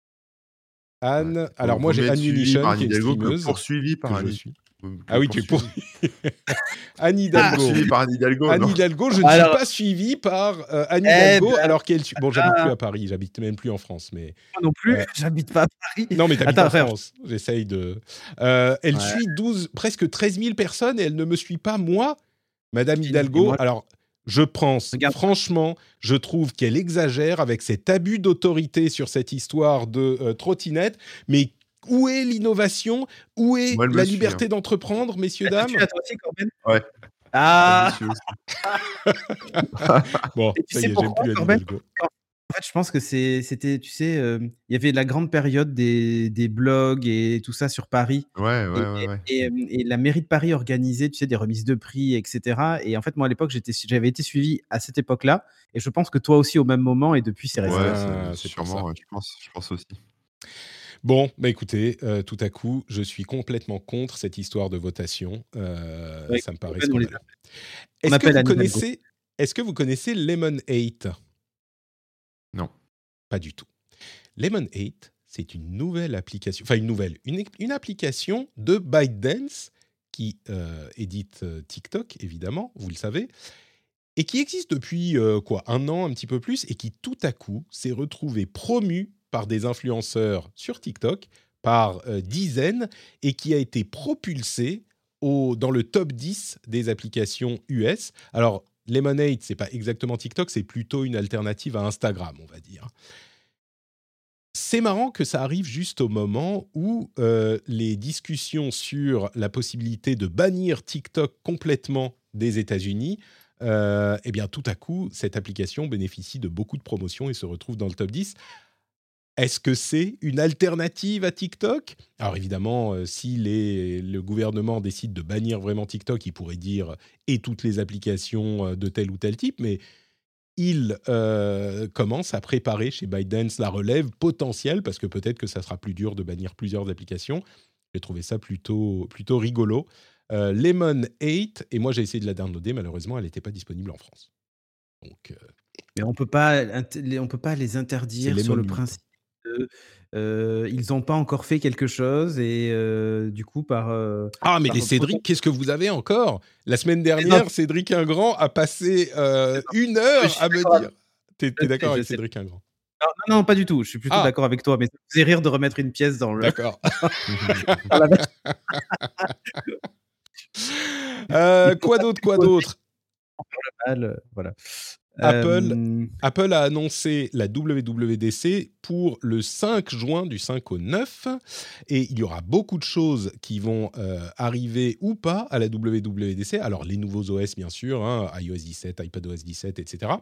Ouais. Anne, alors moi Vaut mieux j'ai être Anne suivi par Munition Anne qui est une Hidalgo que streameuse poursuivi par que je Anne suis. que Ah oui, tu es pour poursuivi. Anne Ah, Hidalgo. Poursuivi par Anne Hidalgo, Anne non. Hidalgo, je ne suis alors, pas suivi par Anne eh Hidalgo ben, alors qu'elle... Bon, j'habite plus ah, à Paris, j'habite même plus en France, mais... moi non plus, euh, j'habite pas à Paris. non, mais t'habites Attends, en frère. France. J'essaye de... elle Ouais, suit presque 13 000 personnes et elle ne me suit pas, moi, Madame et Hidalgo. moi, Alors, je pense, regarde, franchement, je trouve qu'elle exagère avec cet abus d'autorité sur cette histoire de trottinette, mais... Où est l'innovation? Où est Moi, elle me la suit, hein. liberté d'entreprendre, messieurs, elle te suit dames? à toi aussi, Corben? Ouais, elle me Ah! suit aussi. Bon, Et tu ça y sais est, j'aime pourquoi, plus Anne Corben? Hidalgo. En fait, je pense que c'était, tu sais, il y avait la grande période des blogs et tout ça sur Paris Ouais, et ouais, ouais, ouais. et la mairie de Paris organisait, tu sais, des remises de prix et cetera et en fait, moi, à l'époque, j'avais été suivi à cette époque-là et je pense que toi aussi au même moment et depuis, c'est resté. Ouais, Ah, c'est c'est pour ça. sûrement, ouais, je pense aussi. Bon, bah écoutez, tout à coup, je suis complètement contre cette histoire de votation. Ouais, Ça me paraît Corben, scandaleux. on Est-ce que appelle vous Anne Hidalgo. connaissez, est-ce que vous connaissez Lemon8? Non. Pas du tout. Lemon8, c'est une nouvelle application, enfin une application de ByteDance qui édite TikTok, évidemment, vous le savez, et qui existe depuis un an, un petit peu plus, et qui tout à coup s'est retrouvé promu par des influenceurs sur TikTok par dizaines et qui a été propulsé dans le top 10 des applications US. Alors, Lemonade, c'est pas exactement TikTok, c'est plutôt une alternative à Instagram, on va dire. C'est marrant que ça arrive juste au moment où les discussions sur la possibilité de bannir TikTok complètement des États-Unis, eh bien, tout à coup, cette application bénéficie de beaucoup de promotions et se retrouve dans le top 10. Est-ce que c'est une alternative à TikTok ? Alors évidemment, si le gouvernement décide de bannir vraiment TikTok, il pourrait dire « et toutes les applications de tel ou tel type », mais il commence à préparer chez ByteDance la relève potentielle, parce que peut-être que ça sera plus dur de bannir plusieurs applications. J'ai trouvé ça plutôt rigolo. Lemon 8, et moi j'ai essayé de la downloader, malheureusement elle n'était pas disponible en France. Donc, Mais on peut pas les c'est interdire sur Lemon le 8. principe de, ils n'ont pas encore fait quelque chose et du coup Ah, mais par les Cédric, qu'est-ce que vous avez encore ? La semaine non, dernière, Cédric Ingrand a passé 1 heure je suis à me d'accord dire... T'es je sais, d'accord je avec sais. Cédric Ingrand ? Non, pas du tout. Je suis plutôt Ah, d'accord avec toi, mais ça me faisait rire de remettre une pièce dans le d'accord. dans la machine. Il faut Quoi pas d'autre supposer mal, voilà. Apple, Hem, Apple a annoncé la WWDC pour le 5 juin, du 5 au 9, et il y aura beaucoup de choses qui vont arriver ou pas à la WWDC. Alors, les nouveaux OS, bien sûr, hein, iOS 17, iPadOS 17, etc.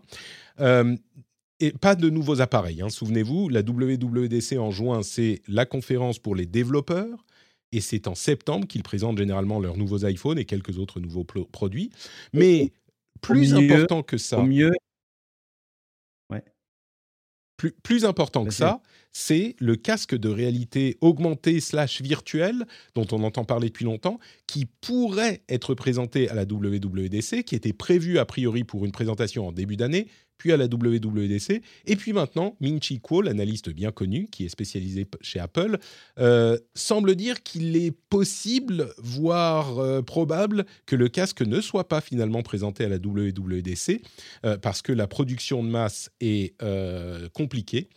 Et pas de nouveaux appareils, hein. Souvenez-vous, la WWDC en juin, c'est la conférence pour les développeurs, et c'est en septembre qu'ils présentent généralement leurs nouveaux iPhones et quelques autres nouveaux produits. Mais au plus mieux important que au ça, mieux ouais, plus important que vas-y. ça, c'est le casque de réalité augmentée / virtuelle, dont on entend parler depuis longtemps, qui pourrait être présenté à la WWDC, qui était prévu a priori pour une présentation en début d'année, puis à la WWDC. Et puis maintenant, Ming-Chi Kuo, l'analyste bien connu, qui est spécialisé chez Apple, semble dire qu'il est possible, voire probable, que le casque ne soit pas finalement présenté à la WWDC, parce que la production de masse est compliquée.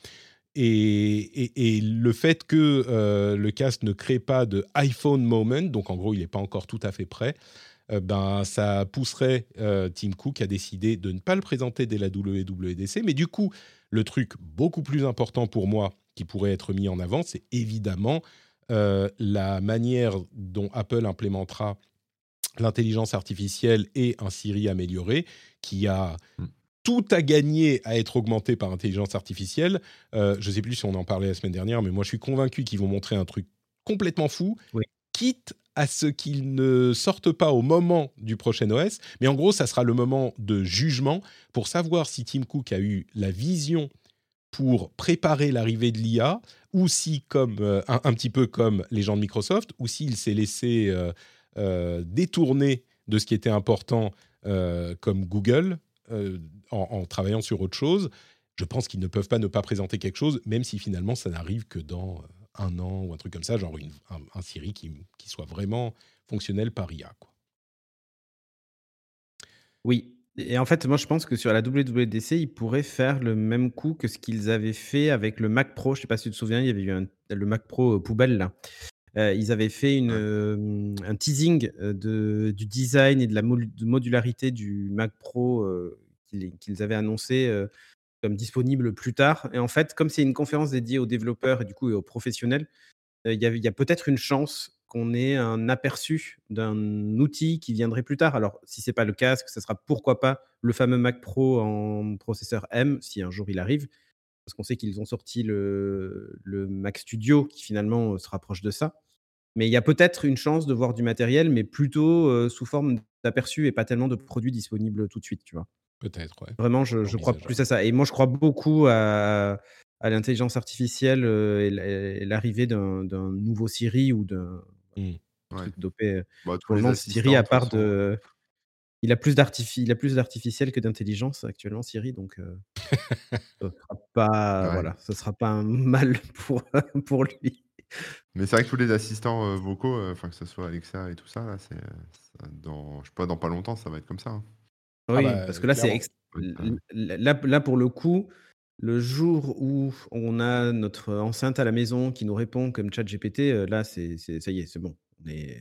Et le fait que le casque ne crée pas de iPhone moment, donc en gros il n'est pas encore tout à fait prêt, ben, ça pousserait Tim Cook à décider de ne pas le présenter dès la WWDC. Mais du coup, le truc beaucoup plus important pour moi qui pourrait être mis en avant, c'est évidemment la manière dont Apple implémentera l'intelligence artificielle et un Siri amélioré, qui a tout à gagner à être augmenté par intelligence artificielle. Je ne sais plus si on en parlait la semaine dernière, mais moi je suis convaincu qu'ils vont montrer un truc complètement fou, Oui. quitte à ce qu'ils ne sortent pas au moment du prochain OS. Mais en gros, ça sera le moment de jugement pour savoir si Tim Cook a eu la vision pour préparer l'arrivée de l'IA, ou si, comme un petit peu comme les gens de Microsoft, ou s'il s'est laissé détourner de ce qui était important, comme Google, en travaillant sur autre chose. Je pense qu'ils ne peuvent pas ne pas présenter quelque chose, même si finalement ça n'arrive que dans 1 an ou un truc comme ça, genre un Siri qui soit vraiment fonctionnel par IA, quoi. Oui, et en fait, moi, je pense que sur la WWDC, ils pourraient faire le même coup que ce qu'ils avaient fait avec le Mac Pro. Je sais pas si tu te souviens, il y avait eu le Mac Pro, poubelle là. Ils avaient fait Ouais. un teasing, du design et de la modularité du Mac Pro, qu'ils avaient annoncé, comme disponible plus tard. Et en fait, comme c'est une conférence dédiée aux développeurs et du coup et aux professionnels, il y a peut-être une chance qu'on ait un aperçu d'un outil qui viendrait plus tard. Alors, si c'est pas le casque, ça sera pourquoi pas le fameux Mac Pro en processeur M, si un jour il arrive, parce qu'on sait qu'ils ont sorti le Mac Studio qui finalement, se rapproche de ça. Mais il y a peut-être une chance de voir du matériel, mais plutôt, sous forme d'aperçu et pas tellement de produits disponibles tout de suite, tu vois? Peut-être, ouais. Vraiment, je crois plus Envisageable. à ça et moi, je crois beaucoup à l'intelligence artificielle, et l'arrivée d'un nouveau Siri ou d'un Mmh. Ouais. truc dopé, Bah, tous pour le les moment, Siri, assistants, à de toute part façon. de il a plus d'artificiel que d'intelligence actuellement, Siri, donc ça sera pas Ouais. voilà, ça sera pas un mal pour lui. Mais c'est vrai que tous les assistants, vocaux, enfin que ce soit Alexa et tout ça là, je sais pas, dans pas longtemps, ça va être comme ça, hein. Ah Oui, bah, parce que là, c'est clairement. Ça va être, là, pour le coup, le jour où on a notre enceinte à la maison qui nous répond comme ChatGPT, là, c'est ça y est, c'est bon. On est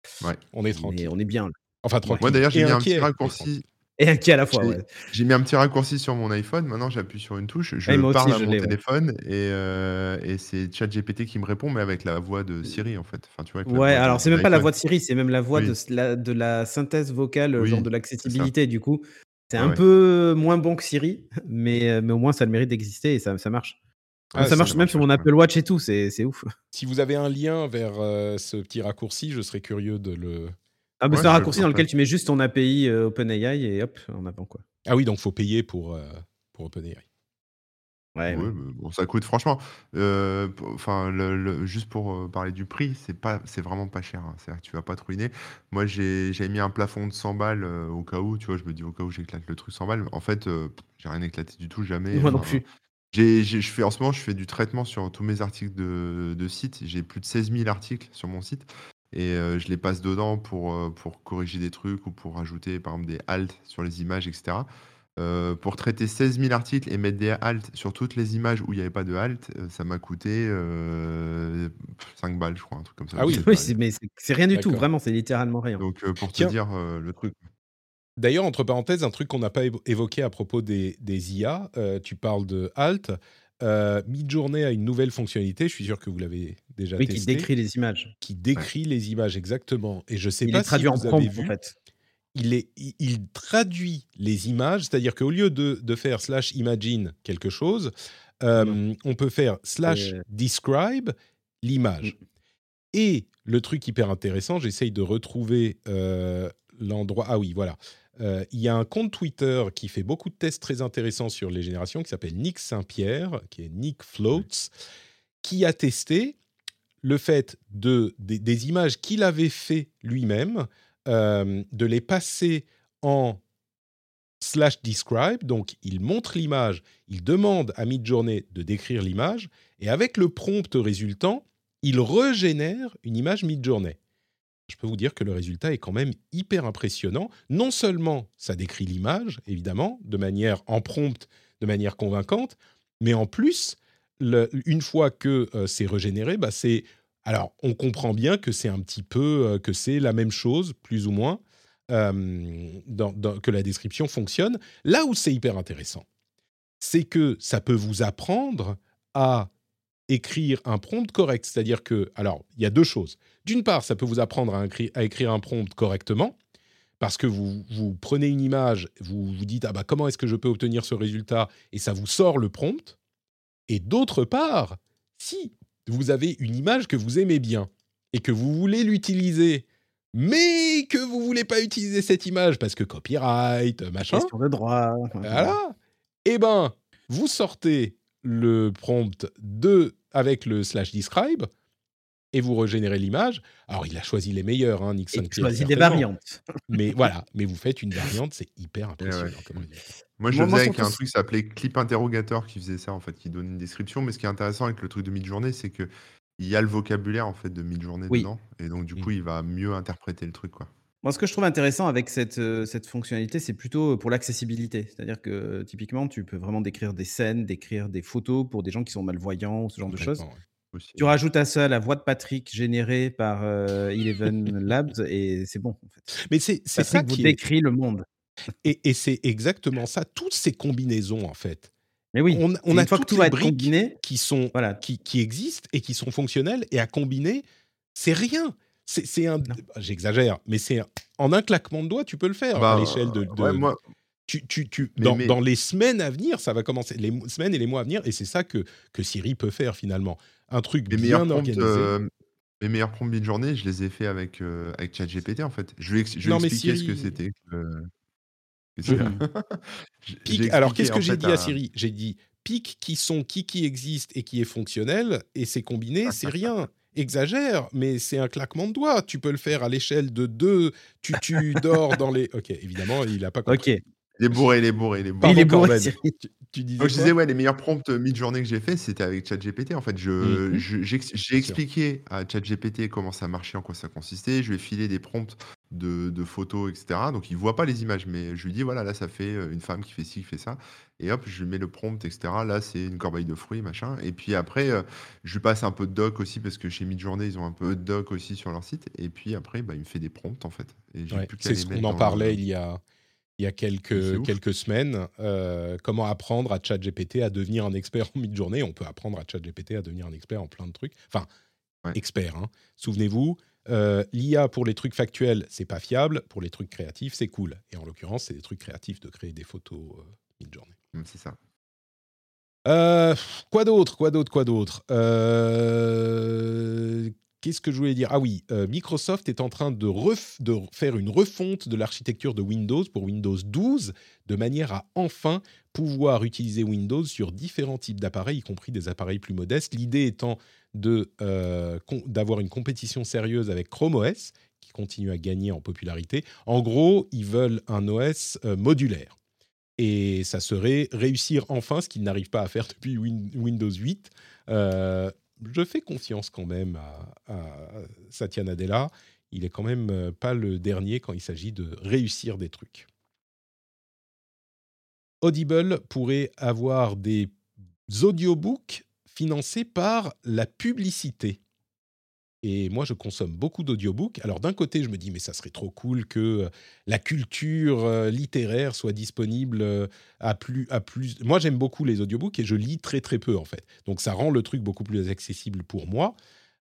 Ouais. On est Mais tranquille. on est bien là. Enfin, Ouais. Moi, tranquille. d'ailleurs, Et j'ai mis un inquiet, petit mais raccourci. tranquille. Et inquiet à la fois, J'ai ouais. j'ai mis un petit raccourci sur mon iPhone. Maintenant, j'appuie sur une touche, Ouais, je moi aussi, parle à je mon l'ai, ouais. téléphone et c'est ChatGPT qui me répond, mais avec la voix de Siri, en fait. Enfin, tu vois, avec la Ouais, voix alors c'est de même pas la l'iPhone. voix de Siri, c'est même la voix Oui, de la synthèse vocale, genre oui, de c'est ça. l'accessibilité. Du coup, c'est Ouais, un ouais. peu moins bon que Siri, mais au moins ça a le mérite d'exister et ça marche. Ah, Ça Ouais, si, marche ça même marche sur mon vachement bien. Apple Watch et tout, c'est ouf. si vous avez un lien vers ce petit raccourci, je serais curieux de le. Ah, mais Ouais, c'est un je le raccourci dans partage. lequel tu mets juste ton API OpenAI et hop, en avant, quoi. Ah oui, donc faut payer pour OpenAI. Ouais, Ouais, ouais. mais bon, ça coûte franchement, enfin, juste pour parler du prix, c'est vraiment pas cher, hein. C'est-à-dire que tu vas pas te ruiner. Moi, j'avais mis un plafond de 100 balles au cas où, tu vois, je me dis au cas où j'éclate le truc 100 balles. En fait, j'ai rien éclaté du tout, jamais. Moi non Enfin, plus. en ce moment, je fais du traitement sur tous mes articles de site. J'ai plus de 16 000 articles sur mon site et je les passe dedans pour corriger des trucs ou pour rajouter, par exemple, des halts sur les images, etc. Pour traiter 16 000 articles et mettre des halts sur toutes les images où il n'y avait pas de halt, ça m'a coûté 5 balles, je crois, un truc comme ça, Ah ou oui, 7 Oui, balles. mais c'est rien du tout, d'accord. vraiment, c'est littéralement rien. Donc, pour te Tiens, dire le truc. d'ailleurs, entre parenthèses, un truc qu'on n'a pas évoqué à propos des IA, tu parles de Alt. Midjourney a une nouvelle fonctionnalité, je suis sûr que vous l'avez déjà Oui, qui testé, décrit les images. qui Ouais. décrit les images exactement. Et je ne sais Il est pas si traduit en vous avez prompt, en vu, fait. il traduit les images, c'est-à-dire qu'au lieu de faire /imagine quelque chose, Non. on peut faire C'est /describe l'image. mmh. Et le truc hyper intéressant, j'essaye de retrouver l'endroit. Ah oui, voilà. Il y a un compte Twitter qui fait beaucoup de tests très intéressants sur les générations, qui s'appelle Nick Saint-Pierre, qui est Nick Floats, qui a testé le fait des images qu'il avait fait lui-même, de les passer en /describe. Donc, il montre l'image, il demande à Midjourney de décrire l'image, et avec le prompt résultant, il régénère une image Midjourney. Je peux vous dire que le résultat est quand même hyper impressionnant. Non seulement ça décrit l'image, évidemment, de manière en prompt, de manière convaincante, mais en plus, une fois que c'est régénéré, bah alors on comprend bien que c'est un petit peu que c'est la même chose, plus ou moins, que la description fonctionne. Là où c'est hyper intéressant, c'est que ça peut vous apprendre à écrire un prompt correct. C'est-à-dire que, alors, il y a deux choses. D'une part, ça peut vous apprendre à écrire un prompt correctement, parce que vous prenez une image, vous vous dites, ah bah, comment est-ce que je peux obtenir ce résultat, et ça vous sort le prompt. Et d'autre part, si vous avez une image que vous aimez bien, et que vous voulez l'utiliser, mais que vous voulez pas utiliser cette image, parce que copyright, machin, Question de droit. voilà. Eh ben, vous sortez le prompt avec le /describe et vous régénérez l'image. Alors, il a choisi les meilleurs, hein, Nick Et tu Saint-Pierre, choisis des certainement. variantes. Mais voilà, mais vous faites une variante, c'est hyper Et ouais. impressionnant comme résultat. Moi, je le Moi, faisais avec surtout, un truc qui s'appelait Clip Interrogator qui faisait ça, en fait, qui donne une description. Mais ce qui est intéressant avec le truc de Midjourney, c'est qu'il y a le vocabulaire, en fait, de Midjourney oui. dedans. Et donc, du coup, il va mieux interpréter le truc, quoi. Moi, ce que je trouve intéressant avec cette fonctionnalité, c'est plutôt pour l'accessibilité. C'est-à-dire que, typiquement, tu peux vraiment décrire des scènes, décrire des photos pour des gens qui sont malvoyants ou ce genre de choses. Complètement, ouais. Aussi. Tu rajoutes à ça la voix de Patrick générée par, Eleven Labs et c'est bon, en fait. Mais c'est ça Patrick vous qui est... décrit le monde. Et c'est exactement ça, toutes ces combinaisons, en fait. Mais oui, On et a une fois que toutes tout les va être briques combiné, voilà. qui existent et qui sont fonctionnelles, et à combiner, c'est rien. non. J'exagère, mais en un claquement de doigts, tu peux le faire à l'échelle ouais, moi, dans les semaines à venir, ça va commencer, les semaines et les mois à venir, et c'est ça que Siri peut faire finalement. Un truc mes bien meilleurs organisé. mes meilleurs prompts Midjourney, je les ai faits avec ChatGPT, en fait. Je lui ai Non, mais expliqué ce que Siri, c'était. Qu'est-ce qu'il y a J'ai alors, expliqué, qu'est-ce que en j'ai fait, dit à Siri? J'ai dit pique qui existe et qui est fonctionnel, et c'est combiné, c'est rien. Exagère, mais c'est un claquement de doigts. Tu peux le faire à l'échelle de 2. Tu dors dans les... Ok, évidemment, il n'a pas compris. OK. Il est bourré. Il Pardon, est bourré, Corben. Siri. Tu disais Donc, je quoi? disais, ouais, les meilleurs prompts mid-journée que j'ai fait, c'était avec ChatGPT. En fait, Mhm. j'ai Sûr. expliqué à ChatGPT comment ça marchait, en quoi ça consistait. Je lui ai filé des prompts de photos, etc. Donc, il voit pas les images, mais je lui dis, voilà, là, ça fait une femme qui fait ci, qui fait ça. Et hop, je lui mets le prompt, etc. Là, c'est une corbeille de fruits, machin. Et puis après, je lui passe un peu de doc aussi, parce que chez Midjourney, ils ont un peu de doc aussi sur leur site. Et puis après, bah, il me fait des prompts, en fait. Et j'ai Ouais. plus qu'à C'est les ce qu'on mettre en dans parlait le... il y a C'est ouf. quelques semaines. Comment apprendre à ChatGPT à devenir un expert en mid-journée. On peut apprendre à ChatGPT à devenir un expert en plein de trucs. Enfin, Ouais. expert, hein. Souvenez-vous, l'IA pour les trucs factuels, c'est pas fiable. Pour les trucs créatifs, c'est cool. Et en l'occurrence, c'est des trucs créatifs de créer des photos mid-journée. C'est ça. Quoi d'autre Qu'est-ce que je voulais dire ? Ah oui, Microsoft est en train de faire une refonte de l'architecture de Windows pour Windows 12, de manière à enfin pouvoir utiliser Windows sur différents types d'appareils, y compris des appareils plus modestes. L'idée étant d'avoir une compétition sérieuse avec Chrome OS, qui continue à gagner en popularité. En gros, ils veulent un OS modulaire. Et ça serait réussir enfin ce qu'ils n'arrivent pas à faire depuis Windows 8. Je fais confiance quand même à Satya Nadella. Il est quand même pas le dernier quand il s'agit de réussir des trucs. Audible pourrait avoir des audiobooks financés par la publicité. Et moi, je consomme beaucoup d'audiobooks. Alors, d'un côté, je me dis, mais ça serait trop cool que la culture littéraire soit disponible à plus... Moi, j'aime beaucoup les audiobooks et je lis très, très peu, en fait. Donc, ça rend le truc beaucoup plus accessible pour moi.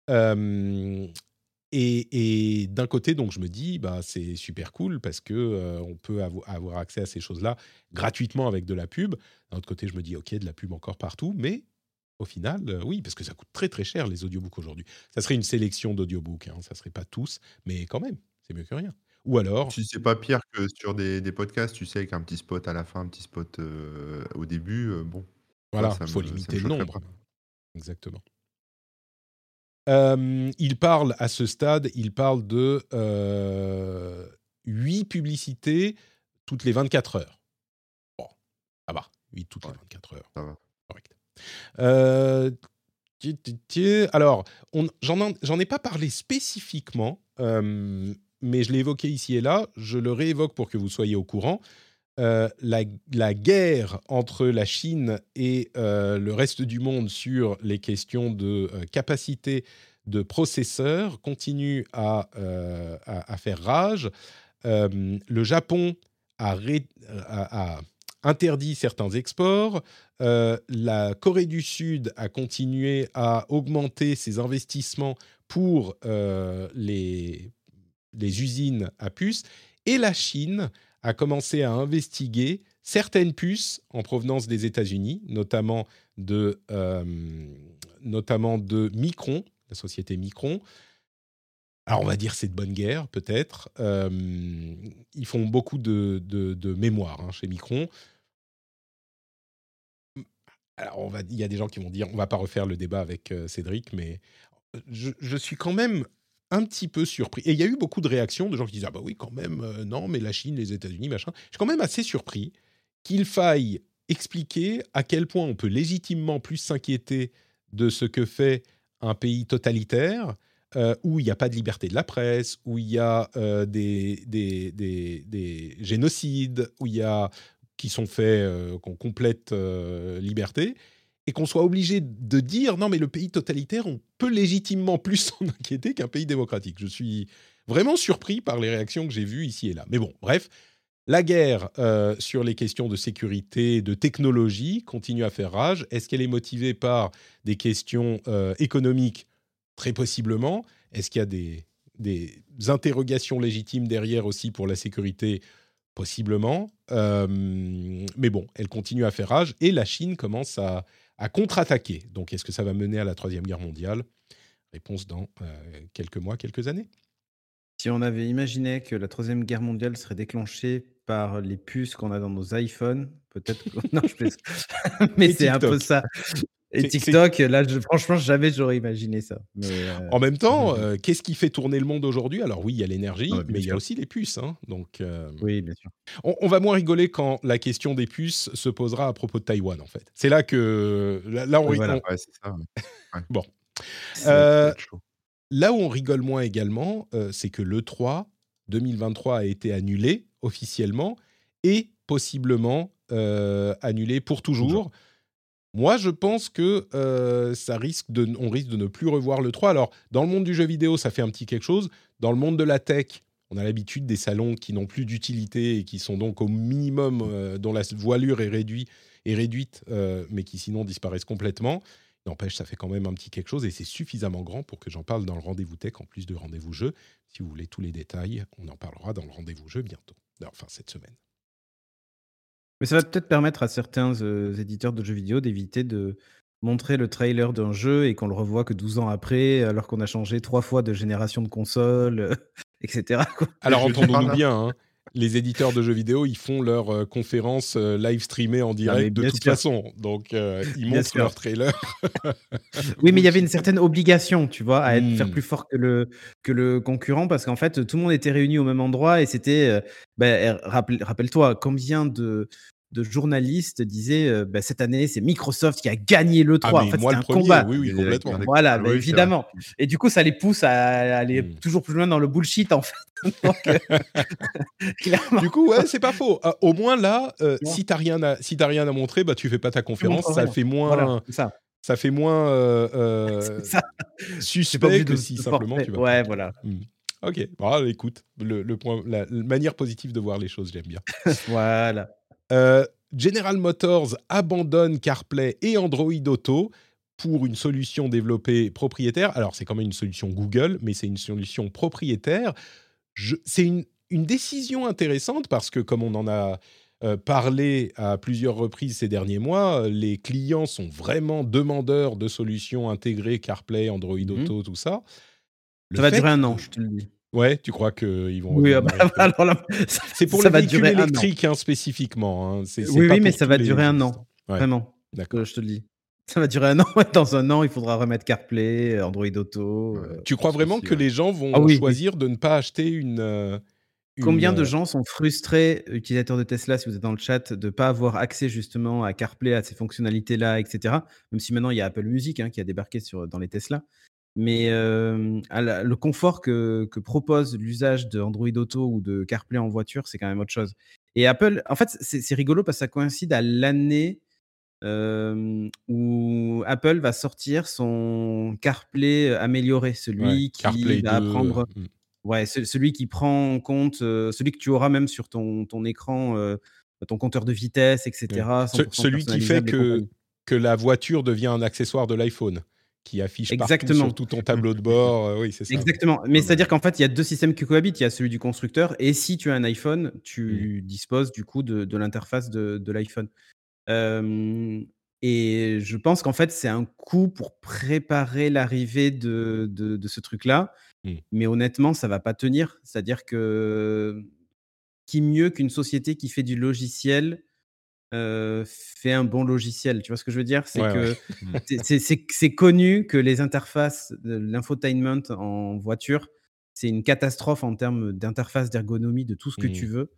Et d'un côté, donc, je me dis, bah, c'est super cool parce que on peut avoir accès à ces choses-là gratuitement avec de la pub. D'un autre côté, je me dis, OK, de la pub encore partout, mais... Au final, oui, parce que ça coûte très très cher les audiobooks aujourd'hui. Ça serait une sélection d'audiobooks, hein, ça serait pas tous, mais quand même, c'est mieux que rien. Ou alors, Si c'est pas pire que sur des podcasts, tu sais, avec un petit spot à la fin, un petit spot au début, bon, tu vois, voilà, il faut ça me limiter le choquerait nombre. pas. Exactement. Il parle à ce stade, il parle de 8 publicités toutes les 24 heures. Bon, ça va, 8 toutes les Ouais, 24 heures, ça va. correct. Alors, j'en ai pas parlé spécifiquement, mais je l'ai évoqué ici et là. Je le réévoque pour que vous soyez au courant. La guerre entre la Chine et le reste du monde sur les questions de capacité de processeurs continue à faire rage. Le Japon a interdit certains exports. La Corée du Sud a continué à augmenter ses investissements pour les usines à puces. Et la Chine a commencé à investiguer certaines puces en provenance des États-Unis, notamment de Micron, la société Micron. Alors, on va dire c'est de bonne guerre, peut-être. Ils font beaucoup de mémoire chez Micron. Alors, il y a des gens qui vont dire, on ne va pas refaire le débat avec Cédric, mais je suis quand même un petit peu surpris. Et il y a eu beaucoup de réactions de gens qui disent « Ah bah oui, quand même, non, mais la Chine, les États-Unis, machin. » Je suis quand même assez surpris qu'il faille expliquer à quel point on peut légitimement plus s'inquiéter de ce que fait un pays totalitaire où il n'y a pas de liberté de la presse, où il y a des génocides, où il y a qui sont faits en complète liberté, et qu'on soit obligé de dire non mais le pays totalitaire, on peut légitimement plus s'en inquiéter qu'un pays démocratique. Je suis vraiment surpris par les réactions que j'ai vues ici et là. Mais bon, bref, la guerre sur les questions de sécurité, de technologie continue à faire rage. Est-ce qu'elle est motivée par des questions économiques ? Très possiblement. Est-ce qu'il y a des interrogations légitimes derrière aussi pour la sécurité ? Possiblement. Mais bon, elle continue à faire rage et la Chine commence à contre-attaquer. Donc, est-ce que ça va mener à la Troisième Guerre mondiale ? Réponse dans quelques mois, quelques années. Si on avait imaginé que la Troisième Guerre mondiale serait déclenchée par les puces qu'on a dans nos iPhones, peut-être que... Non, je plaisante. Mais c'est un peu ça. Et TikTok, là, franchement, jamais j'aurais imaginé ça. Mais en même temps, qu'est-ce qui fait tourner le monde aujourd'hui ? Alors oui, il y a l'énergie, mais il y a aussi les puces. Hein, donc, oui, bien sûr. On va moins rigoler quand la question des puces se posera à propos de Taïwan, en fait. C'est là que... Là, on rigole. Voilà. Ouais, c'est ça. Ouais. Bon. Là où on rigole moins également, c'est que l'E3 2023 a été annulé officiellement et possiblement annulé pour toujours. Moi, je pense que on risque de ne plus revoir le 3. Alors, dans le monde du jeu vidéo, ça fait un petit quelque chose. Dans le monde de la tech, on a l'habitude des salons qui n'ont plus d'utilité et qui sont donc au minimum, dont la voilure est réduite, mais qui sinon disparaissent complètement. N'empêche, ça fait quand même un petit quelque chose et c'est suffisamment grand pour que j'en parle dans le rendez-vous tech en plus de rendez-vous jeu. Si vous voulez tous les détails, on en parlera dans le rendez-vous jeu bientôt. Enfin, cette semaine. Mais ça va peut-être permettre à certains éditeurs de jeux vidéo d'éviter de montrer le trailer d'un jeu et qu'on le revoit que 12 ans après, alors qu'on a changé 3 fois de génération de console, etc. quoi. Alors, entendons-nous bien, hein, les éditeurs de jeux vidéo, ils font leurs conférences live streamées en direct de toute façon. Donc, ils montrent leur trailer. Oui, mais il y avait une certaine obligation, tu vois, à faire plus fort que le concurrent parce qu'en fait, tout le monde était réuni au même endroit et c'était... rappelle-toi, combien de journalistes disaient cette année, c'est Microsoft qui a gagné le 3. Ah, mais en fait, moi, c'était le un premier, combat. oui, complètement. Voilà, évidemment. Et du coup, ça les pousse à aller toujours plus loin dans le bullshit, en fait. Donc, clairement. Du coup, ouais, c'est pas faux. Au moins là, si t'as rien à montrer, bah tu fais pas ta conférence. Ça fait moins. Voilà, c'est ça. Ça fait moins suspect que si simplement tu vas. Ouais, voilà. Ok. Bon, écoute, la manière positive de voir les choses, j'aime bien. Voilà. General Motors abandonne CarPlay et Android Auto pour une solution développée propriétaire. Alors, c'est quand même une solution Google, mais c'est une solution propriétaire. C'est une décision intéressante parce que, comme on en a parlé à plusieurs reprises ces derniers mois, les clients sont vraiment demandeurs de solutions intégrées CarPlay, Android Auto, tout ça. Ça va durer un an, je te le dis. Ouais, tu crois qu'ils vont... Oui, alors là, c'est pour les véhicules électriques spécifiquement. Hein. Oui, mais ça va durer un an. Ouais. Vraiment. D'accord. Je te le dis. Ça va durer un an. Dans un an, il faudra remettre CarPlay, Android Auto. Tu crois vraiment que les gens vont choisir de ne pas acheter une... Combien de gens sont frustrés, utilisateurs de Tesla, si vous êtes dans le chat, de ne pas avoir accès justement à CarPlay, à ces fonctionnalités-là, etc. Même si maintenant, il y a Apple Music qui a débarqué dans les Tesla. Mais le confort que propose l'usage de Android Auto ou de CarPlay en voiture, c'est quand même autre chose. Et Apple, en fait, c'est rigolo parce que ça coïncide à l'année où Apple va sortir son CarPlay amélioré, celui qui CarPlay va 2, prendre... Ouais, celui qui prend en compte, celui que tu auras même sur ton écran, ton compteur de vitesse, etc. Celui qui fait que la voiture devient un accessoire de l'iPhone, qui affiche partout sur tout ton tableau de bord. Oui, c'est ça. Exactement. Mais c'est-à-dire qu'en fait, il y a 2 systèmes qui cohabitent. Il y a celui du constructeur et si tu as un iPhone, tu disposes du coup de l'interface de l'iPhone. Et je pense qu'en fait, c'est un coup pour préparer l'arrivée de ce truc-là. Mais honnêtement, ça va pas tenir. C'est-à-dire que qui mieux qu'une société qui fait du logiciel fait un bon logiciel. Tu vois ce que je veux dire? C'est que c'est connu que les interfaces de l'infotainment en voiture, c'est une catastrophe en termes d'interface, d'ergonomie, de tout ce que tu veux.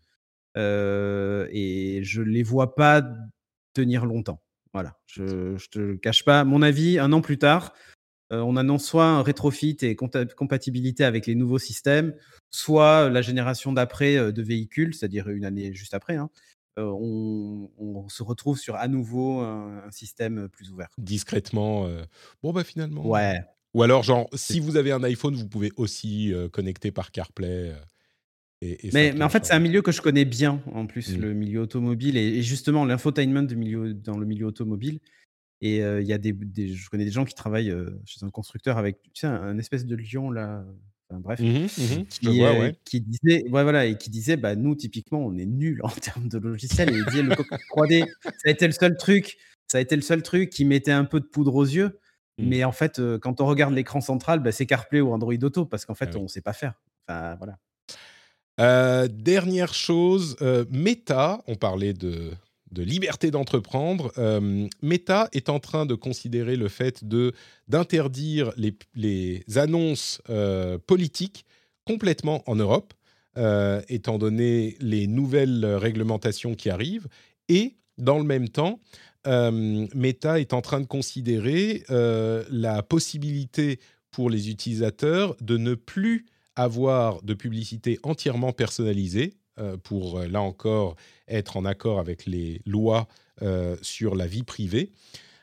Et je les vois pas tenir longtemps. Voilà, je te le cache pas. À mon avis, 1 an plus tard, on annonce soit un rétrofit et compatibilité avec les nouveaux systèmes, soit la génération d'après de véhicules, c'est-à-dire une année juste après. On se retrouve sur à nouveau un système plus ouvert. Discrètement. Bon, bah finalement. Ouais. Ou alors, genre, si vous avez un iPhone, vous pouvez aussi connecter par CarPlay. Mais en fait, c'est un milieu que je connais bien, en plus, le milieu automobile et justement l'infotainment dans le milieu automobile. Et il y a je connais des gens qui travaillent chez un constructeur avec, tu sais, un espèce de lion là. Enfin, bref, qui disait, bah nous typiquement on est nuls en termes de logiciel. Et il disait le cockpit 3D, ça a été le seul truc qui mettait un peu de poudre aux yeux. Mais en fait, quand on regarde l'écran central, bah, c'est CarPlay ou Android Auto parce qu'en fait on sait pas faire. Enfin voilà. Dernière chose, Meta, on parlait de liberté d'entreprendre. Meta est en train de considérer le fait d'interdire les annonces politiques complètement en Europe, étant donné les nouvelles réglementations qui arrivent. Et dans le même temps, Meta est en train de considérer la possibilité pour les utilisateurs de ne plus avoir de publicité entièrement personnalisée pour, là encore, être en accord avec les lois sur la vie privée.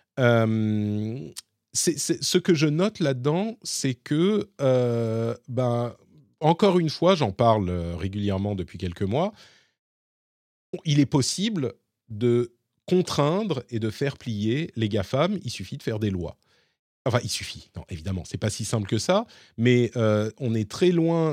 Ce que je note là-dedans, c'est que, encore une fois, j'en parle régulièrement depuis quelques mois, il est possible de contraindre et de faire plier les GAFAM, il suffit de faire des lois. Enfin, il suffit. Non, évidemment, c'est pas si simple que ça, mais on est très loin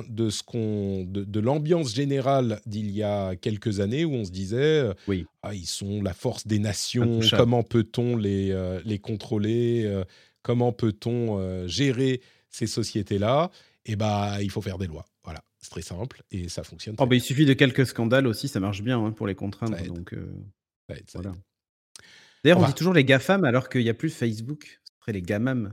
de l'ambiance générale d'il y a quelques années où on se disait Oui. ils sont la force des nations, Intouchable. comment peut-on les contrôler, comment peut-on gérer ces sociétés-là? Et il faut faire des lois. Voilà, c'est très simple et ça fonctionne très Il suffit de quelques scandales aussi, ça marche bien pour les contraindre. Ça aide. Donc, bien. Ça voilà. aide. D'ailleurs, On on va- dit toujours les GAFAM alors qu'il n'y a plus Facebook. Ce serait les GAMAM.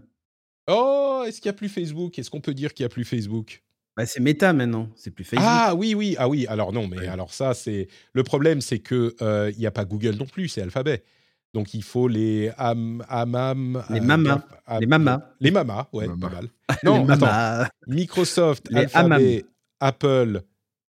Oh, est-ce qu'il n'y a plus Facebook? Est-ce qu'on peut dire qu'il n'y a plus Facebook? C'est Meta maintenant, c'est plus Facebook. Ah oui. Ah oui, alors non, mais Ouais. alors ça, c'est... Le problème, c'est qu'il n'y a pas Google non plus, c'est Alphabet. Donc il faut les AMAM... Les mamas. Les mamas. Les mamas, ouais, Mamas. pas mal. Non, Les attends. mamas. Microsoft, Les Alphabet, Apple,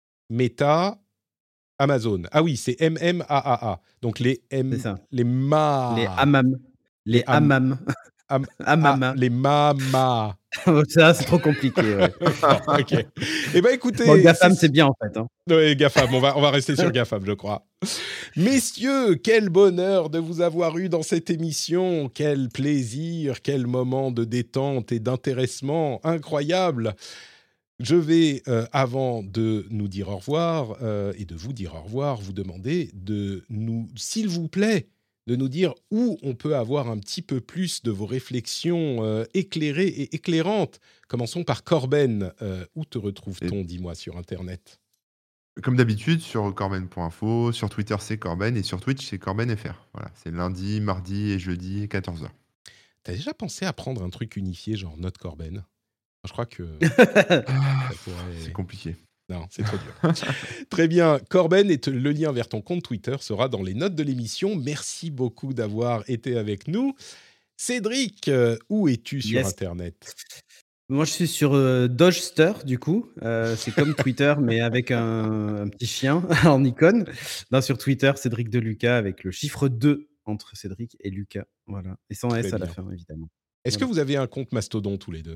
Meta, Amazon. Ah oui, c'est MMAAA. Donc les C'est ça. les ma... Les AMAM. Les Les am- AMAM. am- Amama. ah, les mamas. Ça, c'est trop compliqué. Ouais. Bon, ok. Eh bien, écoutez... Bon, GAFAM, c'est bien en fait. Hein. Oui, GAFAM, on va rester sur GAFAM, je crois. Messieurs, quel bonheur de vous avoir eu dans cette émission. Quel plaisir, quel moment de détente et d'intéressement incroyable. Je vais, avant de nous dire au revoir et de vous dire au revoir, vous demander de nous, s'il vous plaît, de nous dire où on peut avoir un petit peu plus de vos réflexions éclairées et éclairantes. Commençons par Corben. Où te retrouve-t-on, dis-moi, sur Internet ? Comme d'habitude, sur corben.info, sur Twitter, c'est Corben, et sur Twitch, c'est CorbenFR. Voilà, c'est lundi, mardi et jeudi, 14h. T'as déjà pensé à prendre un truc unifié, genre Note Corben ? Je crois que ça pourrait... C'est compliqué. Non, c'est trop dur. Très bien. Corben, et le lien vers ton compte Twitter sera dans les notes de l'émission. Merci beaucoup d'avoir été avec nous. Cédric, où es-tu sur Internet ? Moi, je suis sur Dodgester, du coup. C'est comme Twitter, mais avec un petit chien en icône. Là, sur Twitter, Cédric de Lucas, avec le chiffre 2 entre Cédric et Lucas. Voilà. Et sans S Très à la bien. fin, évidemment. Est-ce que vous avez un compte Mastodon tous les deux ?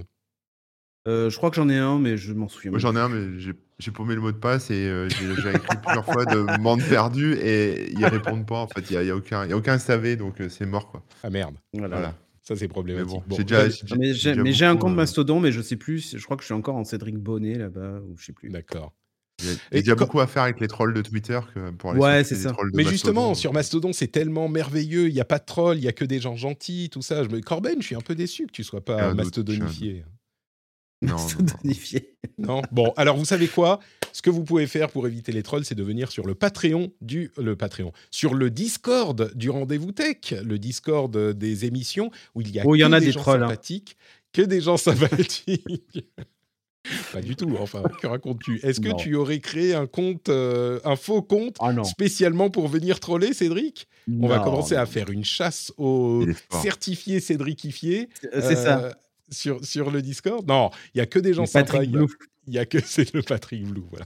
Je crois que j'en ai un, mais je m'en souviens. Moi, j'en ai un, mais j'ai paumé le mot de passe et j'ai écrit plusieurs fois de demande perdue et ils répondent pas. En fait, il y a aucun SAV, donc c'est mort, quoi. Ah merde, Voilà. ça c'est Mais problématique. bon, Bon, j'ai un compte Mastodon, mais je sais plus. Je crois que je suis encore en Cédric Bonnet là-bas, ou je sais plus. D'accord. Il y a déjà beaucoup à faire avec les trolls de Twitter pour aller Ouais, s'occuper c'est des ça. trolls de Mais Mastodon. justement, sur Mastodon, c'est tellement merveilleux. Il n'y a pas de trolls, il n'y a que des gens gentils, tout ça. Corben, je suis un peu déçu que tu ne sois J'ai pas un doute, mastodonifié. Non. Mastodonifié. Non. Bon, alors vous savez quoi ? Ce que vous pouvez faire pour éviter les trolls, c'est de venir sur le Patreon sur le Discord du Rendez-vous Tech, le Discord des émissions où il y a Oh, il y en a des des gens trolls, hein. sympathiques, que des gens sympathiques. Pas du tout. Enfin, que racontes-tu ? Est-ce que Non. tu aurais créé un compte, un faux compte Ah non. spécialement pour venir troller, Cédric ? On va Non, commencer à non. faire une chasse aux Il est fort. certifiés Cédricifiés. C'est ça. Sur le Discord. Non, il y a que des gens Le sympas. Patrick Blue. Il y a que c'est le Patrick Blue, voilà.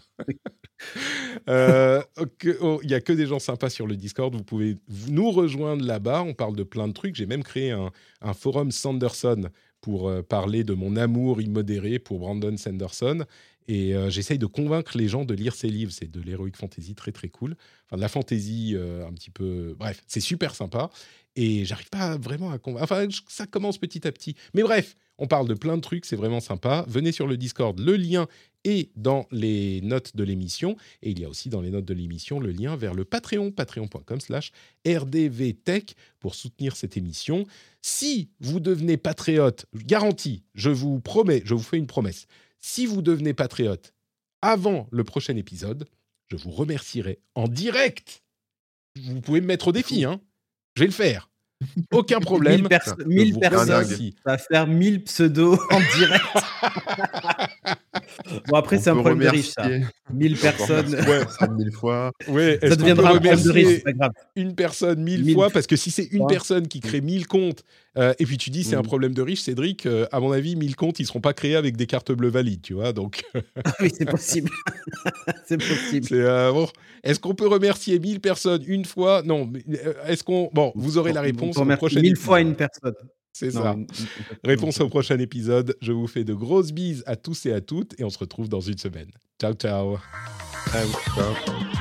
Il y a que des gens sympas sur le Discord. Vous pouvez nous rejoindre là-bas. On parle de plein de trucs. J'ai même créé un forum Sanderson pour parler de mon amour immodéré pour Brandon Sanderson. Et j'essaye de convaincre les gens de lire ses livres. C'est de l'heroic fantasy très très cool. Enfin, de la fantasy un petit peu... Bref, c'est super sympa. Et j'arrive pas vraiment à convaincre... Enfin, ça commence petit à petit. Mais bref, on parle de plein de trucs. C'est vraiment sympa. Venez sur le Discord. Le lien est dans les notes de l'émission. Et il y a aussi dans les notes de l'émission le lien vers le Patreon, patreon.com/rdvtech pour soutenir cette émission. Si vous devenez patriote, garanti, je vous promets, je vous fais une promesse. Si vous devenez patriote avant le prochain épisode, je vous remercierai en direct. Vous pouvez me mettre au défi, hein. Je vais le faire. Aucun problème. 1000 vous personnes. remercie. Ça va faire 1000 pseudos en direct. Bon, après, c'est un problème de riche, ça. 1000 personnes. Ouais. 1000 fois. Ouais, Ça est-ce qu'on peut deviendra un problème de remercier riche, c'est pas grave. une personne 1000 1000 fois? Parce que si c'est une fois. personne qui crée 1000 comptes, et puis tu dis c'est un problème de riche, Cédric, à mon avis, 1000 comptes, ils ne seront pas créés avec des cartes bleues valides, tu vois, donc... Ah oui, c'est possible. C'est possible. Bon. Est-ce qu'on peut remercier 1000 personnes une fois? Non, mais, est-ce qu'on... Bon, vous aurez la réponse au prochain 1000 épisode. fois une personne. C'est Non, ça. Réponse au prochain épisode. Je vous fais de grosses bises à tous et à toutes et on se retrouve dans une semaine. Ciao, ciao. Ciao.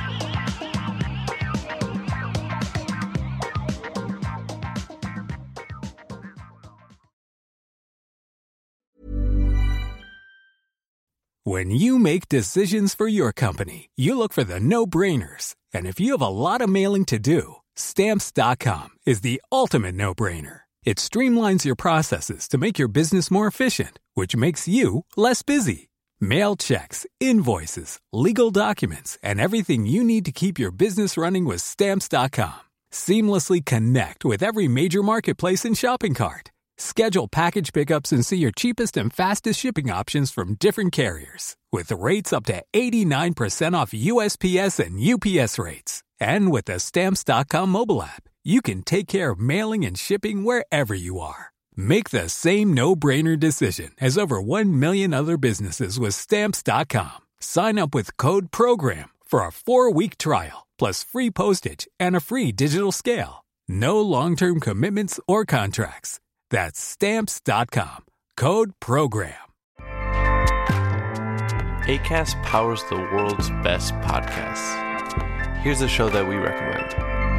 When you make decisions for your company, you look for the no-brainers. And if you have a lot of mailing to do, Stamps.com is the ultimate no-brainer. It streamlines your processes to make your business more efficient, which makes you less busy. Mail checks, invoices, legal documents, and everything you need to keep your business running with Stamps.com. Seamlessly connect with every major marketplace and shopping cart. Schedule package pickups and see your cheapest and fastest shipping options from different carriers. With rates up to 89% off USPS and UPS rates. And with the Stamps.com mobile app, you can take care of mailing and shipping wherever you are. Make the same no-brainer decision as over 1 million other businesses with Stamps.com. Sign up with code PROGRAM for a 4-week trial, plus free postage and a free digital scale. No long-term commitments or contracts. That's Stamps.com. Code PROGRAM. Acast powers the world's best podcasts. Here's a show that we recommend.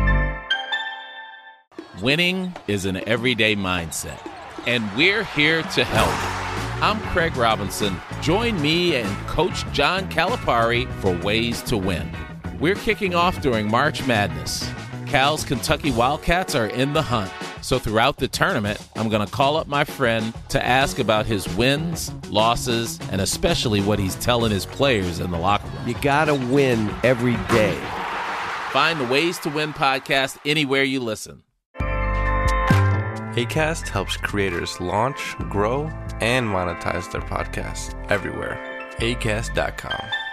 Winning is an everyday mindset, and we're here to help. I'm Craig Robinson. Join me and Coach John Calipari for Ways to Win. We're kicking off during March Madness. Cal's Kentucky Wildcats are in the hunt. So throughout the tournament, I'm going to call up my friend to ask about his wins, losses, and especially what he's telling his players in the locker room. You got to win every day. Find the Ways to Win podcast anywhere you listen. Acast helps creators launch, grow, and monetize their podcasts everywhere. Acast.com.